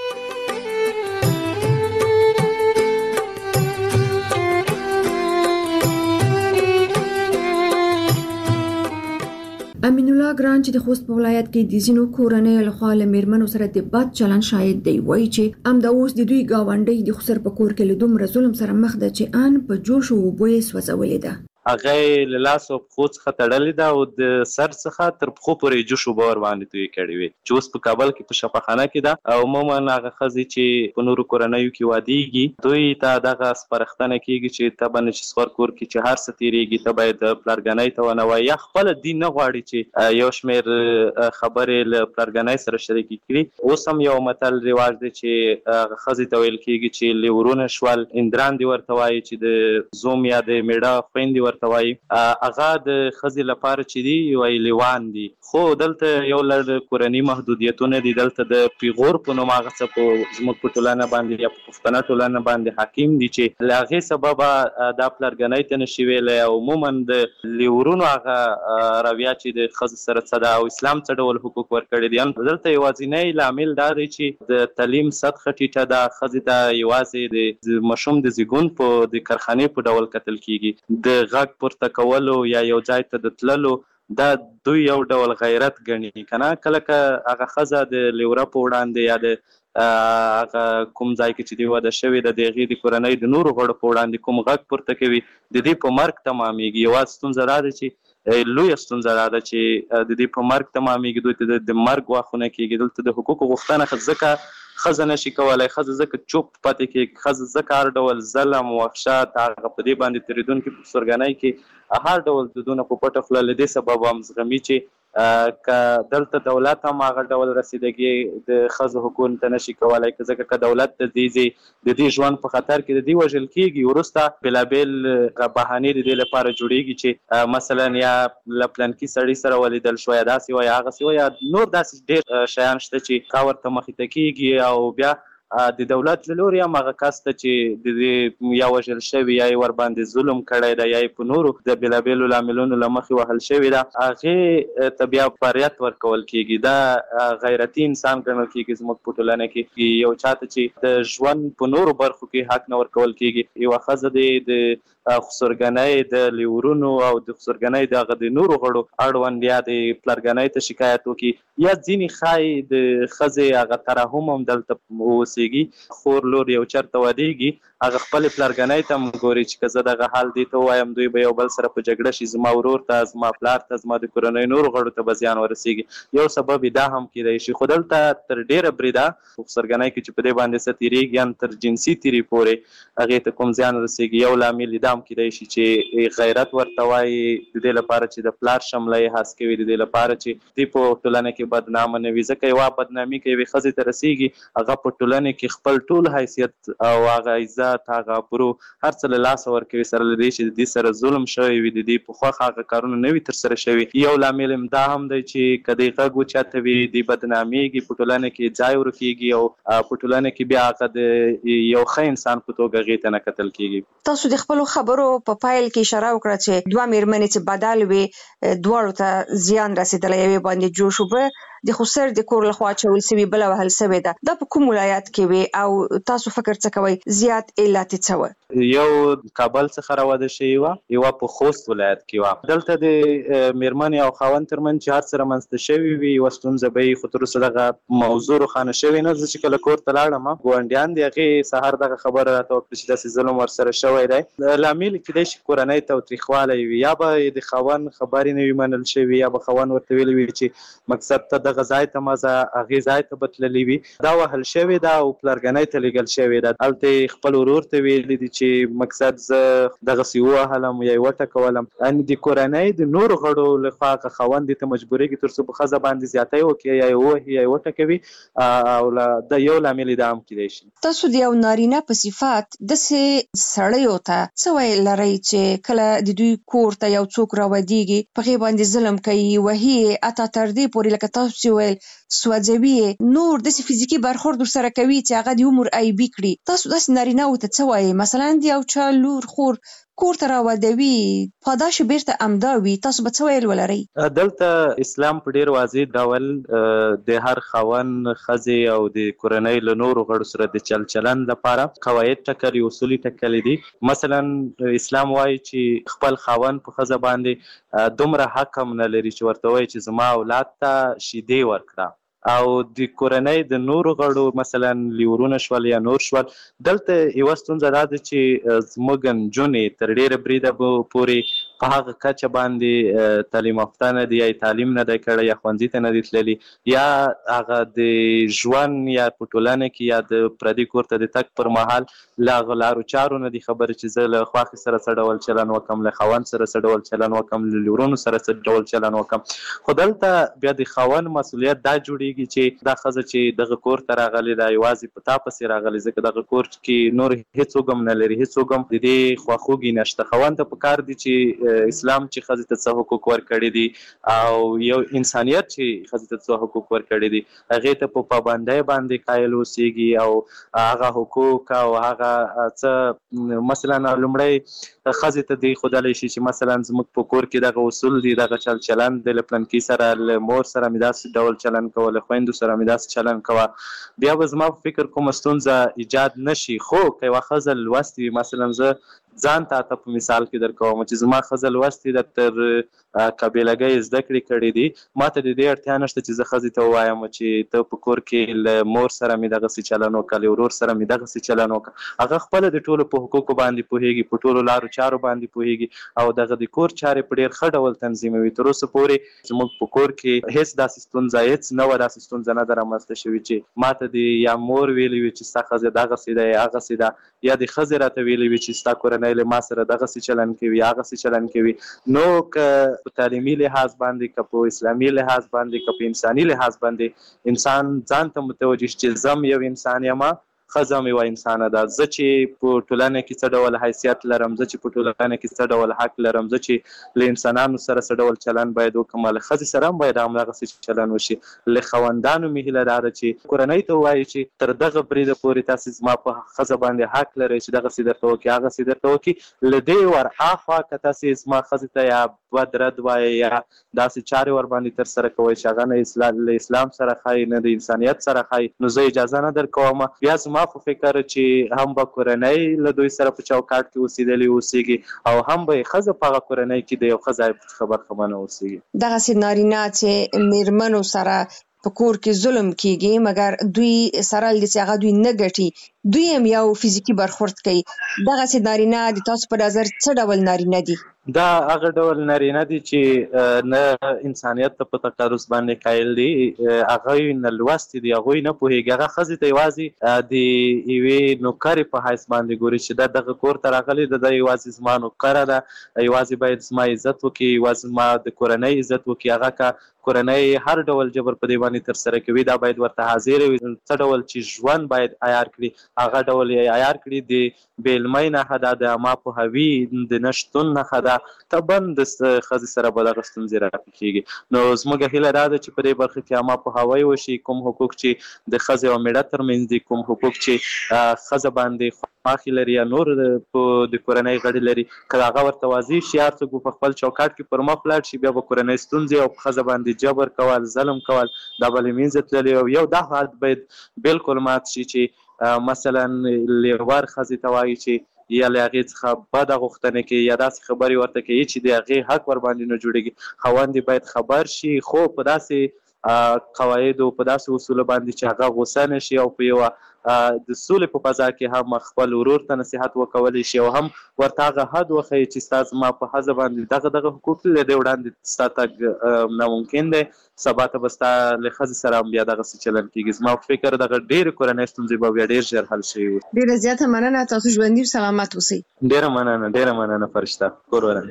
امین الله ګران چې د خوست په ولایت کې د ځینو کورنیو لخوا له میرمنو سره د بد چلند شاید دی، وایي چې همدا اوس د دوی ګاونډۍ د خسر په کور کې له دومره ظلم سره مخ ده چې ان په جوش او اوبو یې سوځولې ده. هغه له لاس او پښو څخه تړلې ده او د سر څخه تر پښو پورې جوش اوبه ورباندې توی کړې وي، چې اوس په کابل کې په شفاخانه کې ده. او عموما هغه ښځې چې په نورو کورنیو کې وادېږي، دوی ته دغه سپارښتنه کېږي چې ته به نه چې سخور کور کې چې هر څه تېرېږي ته باید پلارګنۍ ته ونه وایي، یا خپله دین نه غواړي چې یو شمېر خبرې له پلارګنۍ سره شریکې کړي. اوس هم یو متل رواج دی چې هغه ښځې ته ویل کېږي چې لیورونه شول، اندران دې ورته وایي چې د زوم یا د مېړه خویندې توایي، هغه د ښځې لپاره چې دي یوه لیوان دي. خو دلته یو لړ کورني محدودیتونه دي، دلته د پیغور په نوم هغه څه په زموږ په ټولنه باندې یا په پښتنه ټولنه باندې حاکم دي چې له هغې سببه دا پلارګنۍ ته نشي ویلی. او عموما د لیورونو هغه رویه چې د ښځې سره څه ده او اسلام څه ډول حقوق ورکړي دي. دلته یوازینی لامل دا دی چې د تعلیم سطحه ټیټه ده، ښځې ته یوازې د ماشوم د زیږون په د کارخانې په ډول کتل کېږي. د غږ پورته کولو یا یو ځای ته د تللو دا دوی یو ډول غیرت ګڼي که نه. کله که هغه ښځه د لیوره په وړاندې یا د هغه کوم ځای کې چې دوی واده شوې ده د هغې د کورنۍ د نورو غړو په وړاندې کوم غږ پورته کوي، د دې په مرګ تمامېږي. یوازې ستونزه دا ده چې لویه ستونزه دا ده چې د دې په مرګ تمامېږي، دوی ته د مرګ واخونه کېږي. دلته د حقوقو غوښتنه ځکه ښځه نشي کولی، ښځه ځکه چوپ پاتې کېږي، ښځه ځکه هر ډول ظلم وحشت هغه په دې باندې تېرېدونکي په سورګنۍ کې هر ډول دودونه په پټه خوله له دې سببه هم زغمي چې که دلته دولت هم هغه ډول رسیدګي د ښځو حقوقو ته نشي کولی، که ځکه که دولت د دې د دې ژوند په خطر کې د دې وژل کېږي، وروسته بېلابېل بهانې د دې لپاره جوړېږي چې مثلا یا له پلانکي سړي سره ولیدل شوی، داسې وایي هغسې وایي، یا نور داسې ډېر شیان شته چې کا ورته مخې ته کېږي. او بیا د دولت له لوري هم هغه کس ته چې د دې یا وژل شوي یا یې ورباندې ظلم کړی ده یا یې په نورو د بېلابېلو لاملونو له مخې وهل شوې ده، هغې ته بیا فریت ورکول کېږي. دا غیرتي انسان ګڼل کېږي زموږ په ټولنه کې. یو چا ته چې د ژوند په نورو برخو کې حق نه ورکول کېږي، یوه ښځه دی د خسرګنۍ د لیورونو او د خسرګنۍ د هغه د نورو غړو اړوند یا د پلارګنۍ ته شکایت وکړي، یا ځینې ښایي د ښځې هغه ترحم هم دلته اوسېږي. خور لور یو چېرته ودېږي، هغه خپلې پلارګنۍ ته هم ګوري چې که زه دغه حال دې ته ووایم دوی به یو بل سره په جګړه شي، زما ورور ته، زما پلار ته، زما د کورنۍ نورو غړو ته به زیان ورسېږي. یو سبب یې دا هم کیدی شي. خو دلته تر ډېره بریده په خسرګنۍ کې چې په دې باندې څه تېرېږي، هم تر جنسي تېري پورې هغې ته کوم زیان رسېږي، یو لامل یې دا هم کیدی شي چې غیرت ورته وایي، د دې لپاره چې د پلار شمله یې هڅ کوي، د دې لپاره چې دوی په ټولنه کې بدنامه نه وي. ځکه یوه بدنامي که یوې ښځې ته رسېږي، هغه په ټولنه کې خپل ټول حیثیت او هغه عزت عزت هغه برو هر څه له لاسه ورکوي سره له دې چې د دې سره ظلم شوی وي د دې پخوا هغه کارونه نه وي ترسره شوي. یو لامل هم دا هم دی چې که د غږ وچاته وي د بدنامېږي په ټولنه کې ځای ورکېږي او په ټولنه کې بیا هغه د یو ښه انسان په توګه هغې ته نه کتل کېږي. تاسو د خپلو خبرو په پایل کې اشاره وکړه چې دوه مېرمنې چې بدل وي دواړو ته زیان رسېدلی، یوې باندې جوش اوبه د خسر د کور لخوا اچول سوي، بله وهل سوې ده. دا په کوم ولایت کې وي او تاسو فکر څه کوئ زیات علت یې څه و؟ یو کابل څخه راواده شوې وه، یوه په خوست ولایت کې وه. دلته د مېرمنې او خاوند ترمنځ چې هر څه رامنځته شوي وي یوه ستونزه به وي، خو تر اوسه دغه موضوع روښانه شوې نه. زه چې کله کور ته لاړم ګاونډیان د هغې سهار دغه خبره راته وکړه چې داسې ظلم ورسره شوی دی. لامل کېدای شي کورنۍ تاوتریخوالی وي، یا به د خاوند خبرې نه وي منل شوي، یا به خاوند ورته ویلي وي چې مقصد ته دغه ځای ته مزه هغې ځای ته به تللي وي. دا وهل شوې ده او پلرګنۍ ته لیږل شوې ده. هلته یې خپل ورور ته ویلي دي چې مقصد زه دغسې ووهلم یا یې وټکولم. یعنې د کورنۍ د نورو غړو لخوا هغه خاوند دې ته مجبورېږي تر څو په ښځه باندې زیاتی وکړي یا یې ووهي یا یې وټکوي، او د یو لامل یې دا هم کیدای شي. تاسو د یو نارینه په صفت داسې سړیو ته څه ویل لرئ چې کله د دوی کور ته یو څوک راودېږي په هغې باندې ظلم کوي، وهي یې، حتی تر دې پورې لکه تاسو چې ویل سوځوي یې، نور داسې فزیکي برخورد ورسره کوي چې هغه د عمر عیبي کړي. تاسو داسې نارینهو ته څه وایئ؟ مثلا د یو چا لور خور کور ته راودوي، پاداش یې بیرته همدا وي، تاسو به څه ویل ولرئ؟ دلته اسلام په ډېر واضح ډول د هر خاوند ښځې او د کورنۍ له نورو غړو سره د چل چلند لپاره قواعد ټاکلي، اصول ټاکلي دي. مثلا اسلام وایي چې خپل خاوند په ښځه باندې دومره حق هم نه لري چې ورته وایي چې زما اولاد ته شیدې ورکړه، او د کورنۍ د نورو غړو مثلا لیورونه شول یا نور شول. دلته یوه ستونزه دا ده چې زموږ نجونې تر ډېره بریده پورې په هغه کچه باندې تعلیم یافته نه دي، یا تعلیم نه دی کړی، یا ښوونځي ته نه دي تللي، یا هغه د ژوند یا په ټولنه کې یا د پردي کور ته د تګ پر مهال له هغه لارو چارو نه دي خبرې چې زه له خوښې سره څه ډول چلن وکړم، له خاوند سره څه ډول چلن وکړم، له لیورونو سره څه ډول چلن وکړم. خو دلته بیا د خاوند مسؤلیت دا جوړېږي چې دا ښځه چې دغه کور ته راغلې ده یوازې په تا پسې راغلې، ځکه دغه کور کې نور هېڅوک هم نه لري، هېڅوک هم د دې خواخوږي نشته. خاوند ته پکار دي چې اسلام چې ښځې ته څه حقوق ورکړي دي او یو انسانیت چې ښځې ته څه حقوق ورکړي دي هغې ته په پابندۍ باندې قایل اوسېږي، او هغه حقوق او هغه څه مثلا لومړی ښځې ته دی ښودلی شي چې مثلا زموږ په کور کې دغه اصول دي، دغه چل چلند دی، له پلنکي سره له مور سره مې داسې ډول چلن کوه، له خویندو سره مې داسې چلن کوه. بیا به زما په فکر کومه ستونزه ایجاد نه شي. خو که یوه ښځه لوستې وي، مثلا زه ځان ته ته په مثال کې در کوم چې زما ښځه لوستې ده، تر قابلګۍ زده کړې کړې دي، ما ته د دې اړتیا نشته چې زه ښځې ته ووایم چې ته په کور کې له مور سره مې دغسې چلن وکړه، له ورور سره مې دغسې چلن وکړه. هغه خپله د ټولو په حقوقو باندې پوهېږي، په ټولو لارو چارو باندې پوهېږي، او دغه د کور چارې په ډېر ښه ډول تنظیموي. تر اوسه پورې زموږ په کور کې هېڅ داسې ستونزه هېڅ نه وه داسې ستونزه نه ده رامنځته شوې چې ما ته د یا مور ویلي وي چې ستا ښځه دغسې ده یا هغسې ده، یا د ښځې راته ویلي وي چې ستا کورنۍ له ما سره دغسې چلن کوي یا هغسې چلن کوي. نو که په تعلیمي لحاظ باندې، که په اسلامي لحاظ باندې، که په انساني لحاظ باندې انسان ځان ته متوجه شي چې زه یو انسان یم، ښځه مې یوه انسانه ده، زه چې په ټولنه کې څه ډول حیثیت لرم، زه چې په ټولنه کې څه ډول حق لرم، زه چې له انسانانو سره څه ډول چلن باید وکړم، له ښځې سره هم باید همدغسې چلن وشي. له خاوندانو مې هیله دا ده چې کورنۍ ته ووایي چې تر دغه بریده پورې تاسې زما په ښځه باندې حق لرئ چې دغسې درته وکړي، هغسې درته وکړي. له دې ورهاخوا که تاسې زما ښځې ته یا بد رد وایئ یا داسې چارې ورباندې ترسره کوئ چې هغه نه له اسلام سره ښایي، نه د انسانیت سره ښایي، نو زه اجازه نه درکوم. بیا زما په فکر چې هم به کورنۍ له دوی سره په چوکاټ کې اوسېدلې اوسېږي، او هم به یې ښځه په هغه کورنۍ کې د یو ښه ځای څخه برخمنه اوسېږي. دغسې نارینه چې مېرمنو سره په کور کې ظلم کیږي مګر دوی سره دې چې هغه دوی نه ګټي، دوی هم یو فزیکي برخورد کوي، دغسې نارینه د تاسو په نظر څه ډول نارینه دي؟ دا هغه ډول نارینه دي چې نه انسانیت ته په تقرص باندې قایل دي، هغوی نه لوستي دي، هغوی نه پوهېږي. هغه ښځې ته یوازې د یوې نوکرې په حیث باندې ګوري چې دا دغه کور ته راغلې ده، دا یوازې زما نوکره ده، یوازې باید زما عزت وکړي، یوازې زما د کورنۍ عزت وکړي. هغه که کورنۍ هر ډول جبر په دې باندې ترسره کوي، دا باید ورته حاضر وي. څه ډول چې ژوند باید عیار کړي هغه ډول یې عیار کړي. د بېلمۍ نښه ده، د عامه پوهاوي د نه شتون نښه ده. طبعا د ښځې سره به دغه ستونزې راپېښېږي. نو زموږ هیله دا ده چې په دې برخه کې عامه پوهاوی وشي. کوم حقوق چې د ښځې او مېړه ترمنځ دي، کوم حقوق چې ښځه باندې خواښې لري یا نور د کورنۍ غړي لري، که هغه ورته واضح شي، هر څوک په خپل چوکاټ کې پر مخ ولاړ شي، بیا به کورنۍ ستونزې او په ښځه باندې جبر کول، ظلم کول، دا به له منځه تللي. او یو دا حالت باید بالکل مات شي چې مثلا لیوار ښځې ته وایي چې یا له هغې څخه بده غوښتنه کوي یا داسې خبرې ورته کوي چې د هغې حق ور باندې نه جوړېږي. خاوند باید خبر شي، خو په داسې قواعدو په داسې اصولو باندې چې هغه غوسه نه شي او په یوه د سولې په فضا کې هم خپل ورور ته نصیحت وکولی شي او هم ورته هغه حد وښیي چې ستا زما په ښځه باندې دغه دغه حقوق دي، له دې وړاندې ستا تګ ناممکن دی. سبا ته به ستا له ښځې سره هم بیا دغسې چلن کېږي. زما په فکر دغه ډېرې کورنۍ ستونزې به بیا ډېر ژر حل شوي وي. ډېره زیاته مننه، تاسو ژوندي سلامت اوسئ. ډېره مننه، ډېره مننه فرشته. کور وران.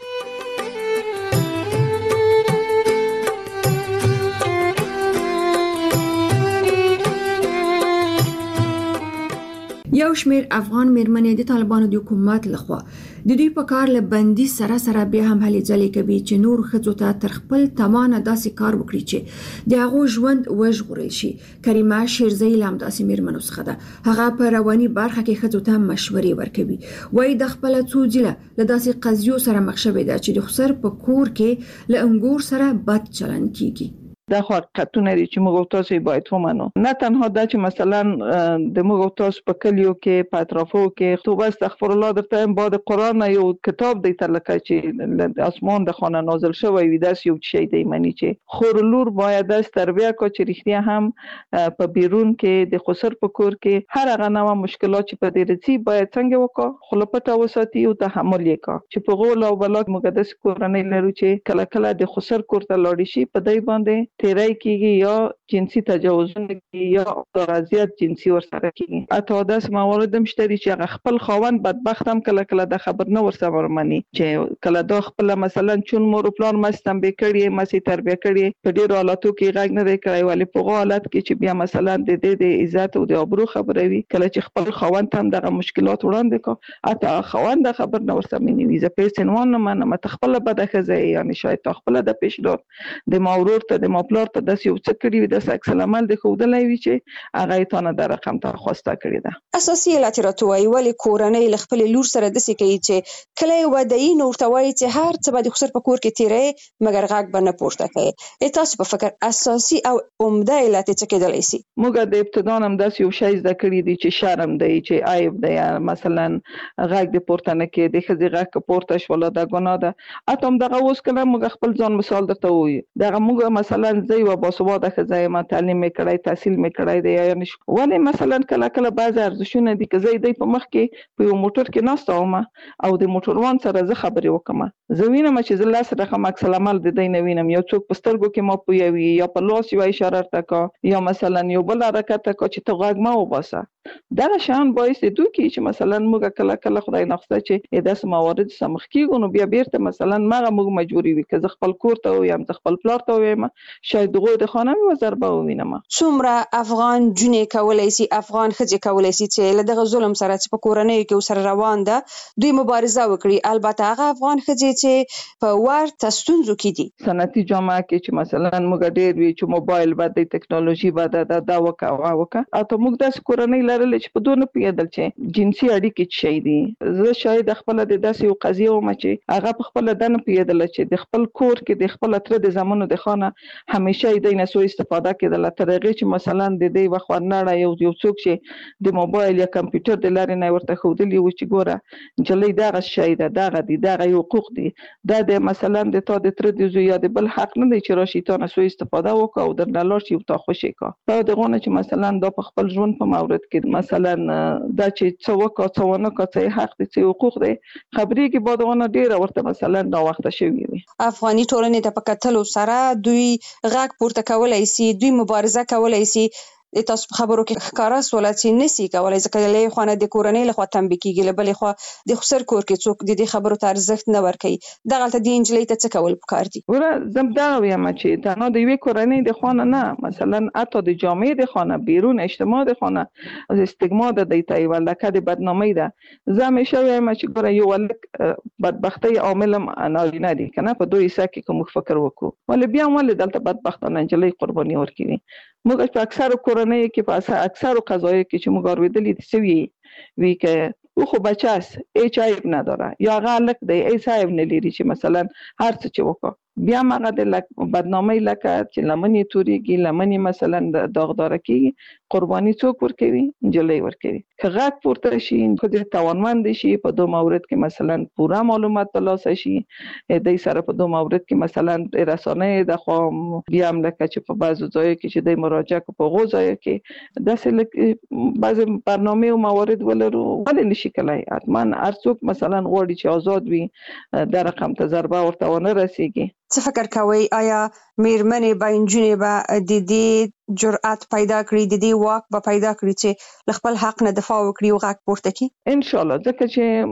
یو شمیر افغان میرمنې د طالبانو د حکومت لخوا د دوی په کار له بندي سره سره بیا هم هلې ځلې کوي چې نور ښځو ته تر خپل توانه داسې کار وکړي چې د هغو ژوند وژغورل شي. کریمه شیرزی له همداسې میرمنو څخه ده. هغه په رواني برخه کې ښځو ته مشورې ورکوي. وایي د خپله څو ځله له داسې قضیو سره مخ شوې ده چې د خسر په کور کې له انګور سره بد چلن کیږي. دا خو حقیقتونه دي چې موږ او تاسو باید ومنو. نه تنها دا چې مثلا د موږ او تاسو په کلیو کې په اطرافو کې توبه استغفر الله درته هم بعد قرآن یو کتاب دی تر لکه چې اسمان د خانه نازل شوی وي، داسې یو شی دی مني چې خور لور باید داسې تربیه کو چې رښتیا هم په بیرون کې د خسر په کور کې هر هغه نوع مشکلات چې په دې راځي باید څنګه وکړو، خو له پټه وساتي او تحمل یې کو. چې په غول او بلاک موږ داسې کورنۍ لرو چې کله کله د خسر کور ته لاړ شي، په دې باندې تیرای کیږي یا جنسي تجاوزونه کیږي یا غزیات جنسي ورسره کیږي. اته داس موارد هم شته چې هغه خپل خاوند بدبخت هم کله کله د خبر نه ورسره ورمني چې کله دا خپل مثلا چون مور پلان مستم به کړي مسی تربیه کړي په ډیرو حالاتو کې غږ نه دی کړی، ولی په حالت کې چې بیا مثلا د دې د عزت او د ابرو خبره وي، کله چې خپل خاوند هم دغه مشکلات وړاندې کو، اته خاوند د خبر نه ورسره مني ویزه پیسنوان نه منه متخپل بده خزه، یعنی شاید خپل د پیشدار د مورور ته د مپلار ته داسې یو څه کړي وي، داسې عکس العمل د ښودلی وي چې هغه یې تانه د رقم ته خواسته کړې ده. اساسي علت یې راته وایي ولې کورنۍ له خپلې لور سره داسې کوي چې کله یې واده یي نو ورته وایي چې هر څه به د خسر په کور کې تېروې مګر غږ به نه پورته کوې. تاسو په فکر اساسي او عمده علت یې څه کېدلی سي؟ موږ د ابتدا نه همداسې یو شی زده کړي دي چې شرم دی، چې عیب دی، مثلا غږ د پورته نه کې د ښځې غږ که پورته شوله دا ګناه ده. حتی همدغه اوس کله موږ خپل ځان مثال درته ووایو، دغه موږ مثلا زه یوه باسواده ښځه یم، تعلیم مې کړی، تحصیل مې کړی دی، یعنې ولې مثلا کله کله بعضې ارزښتونه دي که زه د په مخ کې په یو موټر کې ناسته وم او د موټروان سره زه خبرې وکړم، زه وینم چې زه لس رقم عکس العمل د دی نه وینم، یو څوک په سترګو کې ما پویوي یا په لاس یوه اشاره ورته کا یا مثلا یو بل حرکت کا چې ته غږ مه وباسه. دغه شیان باعث د دوی کې چې مثلا موږ کله کله خدای نخواسته چې داسې موارد سره مخ کېږو نو بیا بیرته مثلا مغه موږ مجبوري وي که زه خپل کور ته ویم، زه خپل پلار ته ویم، شاید دغه د خانه مې ضربه ووینم. څومره افغان جونې کولی سي، افغان ښځې کولی سي چې له دغه ظلم سره چې په کورنیو کې ورسره روان ده دوی مبارزه وکړي؟ البته هغه افغان ښځې چې په ورته ستونزو کې دي. صنعتي جامعه کې چې مثلا موږ ډېر وي چې موبایل بد دی، ټکنالوژي بده ده، دا وکړه هغه وکړه، او ته موږ داسې کورنۍ لرلې چې په دوی نه پوهېدل چې جنسي اړیکې څه شی دي. زه شاید خپله د داسې یو قضیه وم چې هغه په خپله دا نه پوهېدله چې د خپل کور کې د خپل تره د زامنو د خانه همیشه یې دی نه سوء استفاده کېدله، تر هغې چې مثلا د دې وخت ورنړه یو یو څوک چې د موبایل یا کمپیوټر د لارې نه ورته ښودلي وو چې ګوره نجلۍ دغه شی ده، دغه دي، دغه یو حقوق دي، دا د مثلا د تا د تره د زوی یا د بل حق نه دی چې راشي تا نه سوء استفاده وکړه او درنه لاړ شي او تا خوشې کا. دا دغه نه چې مثلا دا په خپل ژوند په مورد کې مثلا دا چې څو وکړه څو نه کړه حق دي چې حقوق دي خبرې کې بادونه ډیره ورته مثلا دا وخت شوی وي. افغاني ټولنې ته په کتلو سره دوی غږ پورته کولای شي، دوی مبارزه کولای شي. تاسو په خبرو کې ښکارا سوال چې نسی کولای ځکه له خو نه د کورنۍ له خوا تنبیه کیږي، له بلې خو د خسر کور کې څوک د دې خبرو ته ارزښت نه ورکوي. دغه ته د انجلۍ ته څه کول پکار دي؟ ور زم دا وایم چې دا نو د وی کورنۍ د خو نه مثلا اته د جامعې د خو نه بیرون اجتماع د خو نه استګما د دیتای ولکه د بدنامي ده. زه همیشه وایم چې ګوره یو ولک بدبختی عامل نه دي کنه په دوی سکه کوم فکر وکړو ولې بیا ولې دلته بدبختانه انجلۍ قرباني ورکړي. موږ په اکثر کورنۍ کې په اکثر قضایي کې چې موږ اوریدلې دي سوي وی که او خو بچاس ایچ آی نه داره یا غلط دی ایچ آی نه لري چې مثلا هر څه چې وکړه بیا مغه د بدنامي لکه چې لمنې توريږي لمنې مثلا داغدار کی قرباني څوک ورکوي انجلۍ ورکوي. که غږ پورته شي خو د توانمند شي په دوه مورد کې مثلا پوره معلومات ترلاسه شي د سره په دوه مورد کې مثلا رسانه د خو بیا هم لکه چې په بعضو ځایو کې چې د مراجعه په غوځایو کې داسې بعض برنامه او موارد ولرو ولې نشي کولای. حتما هر څوک مثلا غوړي چې آزاد وي د رقم تجربه ورته ونه رسیږي. څه فکر کوي آیا میرمنې با انجونې با د دې جرأت پیدا کړي، د دې واک به پیدا کړي چې خپل حق نه دفاع وکړي او غږ پورته کړي؟ ان شاء الله. ځکه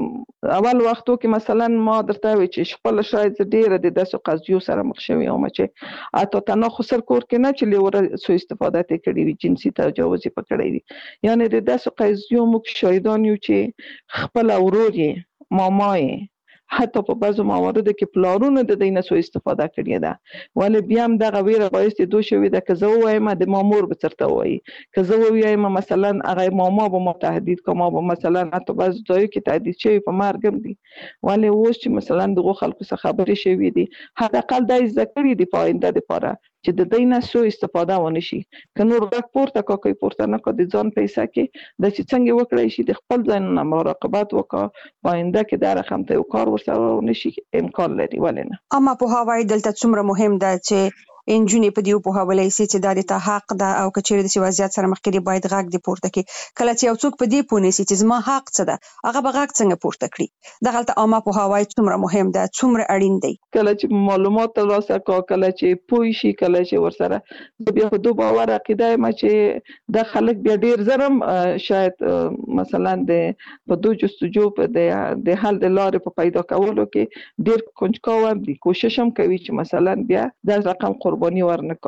چې اول وختو کې مثلا ما درته وی چې خپل شاید ډیره د داسې قضیو سره مخ شوی او چې اته تنه خسر کور کې نه چې لور سو استفاده کړي وي جنسي تجاوز پکړي وي یعنی د داسې قضیو موږ شاهدان یو چې خپل اوروري مامای حتی په بعضو مواردو کې پلارونو د دینه سو استفاده کړی ده ولې بیا هم دغه ویره بایسته دوه شوی ده که زه وایم د مامور به ترته وایي که زه وایم مثلا هغه ماما به ما تهدید کوم به مثلا حتی بعض ځای کې تهدید شوی په مرګم دي ولې اوس چې مثلا دغه خلکو څخه خبرې شوی دي حداقل د ذکرې دی پاینده لپاره چې د دینه سو استفاده ونه شي. که نور غږ پورته کوي پورته نه کوي ځان پیسې کې د چې څنګه وکړای شي د خپل ځان نه مراقبت وکړه پاینده کې د رقم ته کار ورسره نشي امکان لري ولې نه. اما په هواي دلته څومره مهم ده چې انجونې په دیو په حواله سي چې د دې حق ده او کچېره د وضعیت سره مخ کې باید غږ دی پورته کې کله چې یو څوک په دې پونه سي چې زما حق څه ده هغه به غږ څنګه پورته کړي. دغه ته اما په هواي څومره مهم ده څومره اړین دی کله چې معلومات ترلاسه کا کله چې پوي شي کله چې ورسره بیا په دوه باور عقیده ما چې د خلک بیا ډیر زرم شاید مثلا د په دوه جستجو په د حل د لارې په پیدا کولو کې ډیر کنجکاو دي کوشش هم کوي چې مثلا بیا د رقم قربانی ورنکا.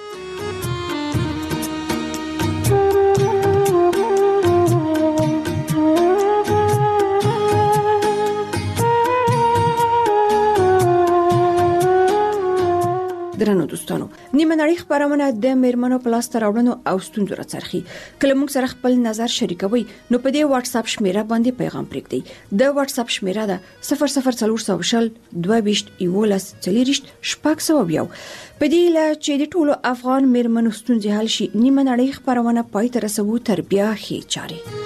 درنو دوستانو نیمه نړۍ خبرونه د میرمنو پلاس تر راوړنو او ستونزو راڅرخي. کله موږ سره خپل نظر شریکوي نو په دې واتس اپ شمیره باندې پیغام پرېږدئ. د واتس اپ شمیره ده صفر صفر څلور شل دوه ویشت یولس څلوریشت شپږ سوه یو. په دې لا چې د ټولو افغان میرمنو ستونزې حل شي نیمه نړۍ خبرونه پای ته رسوو تر بیا ښې چارې.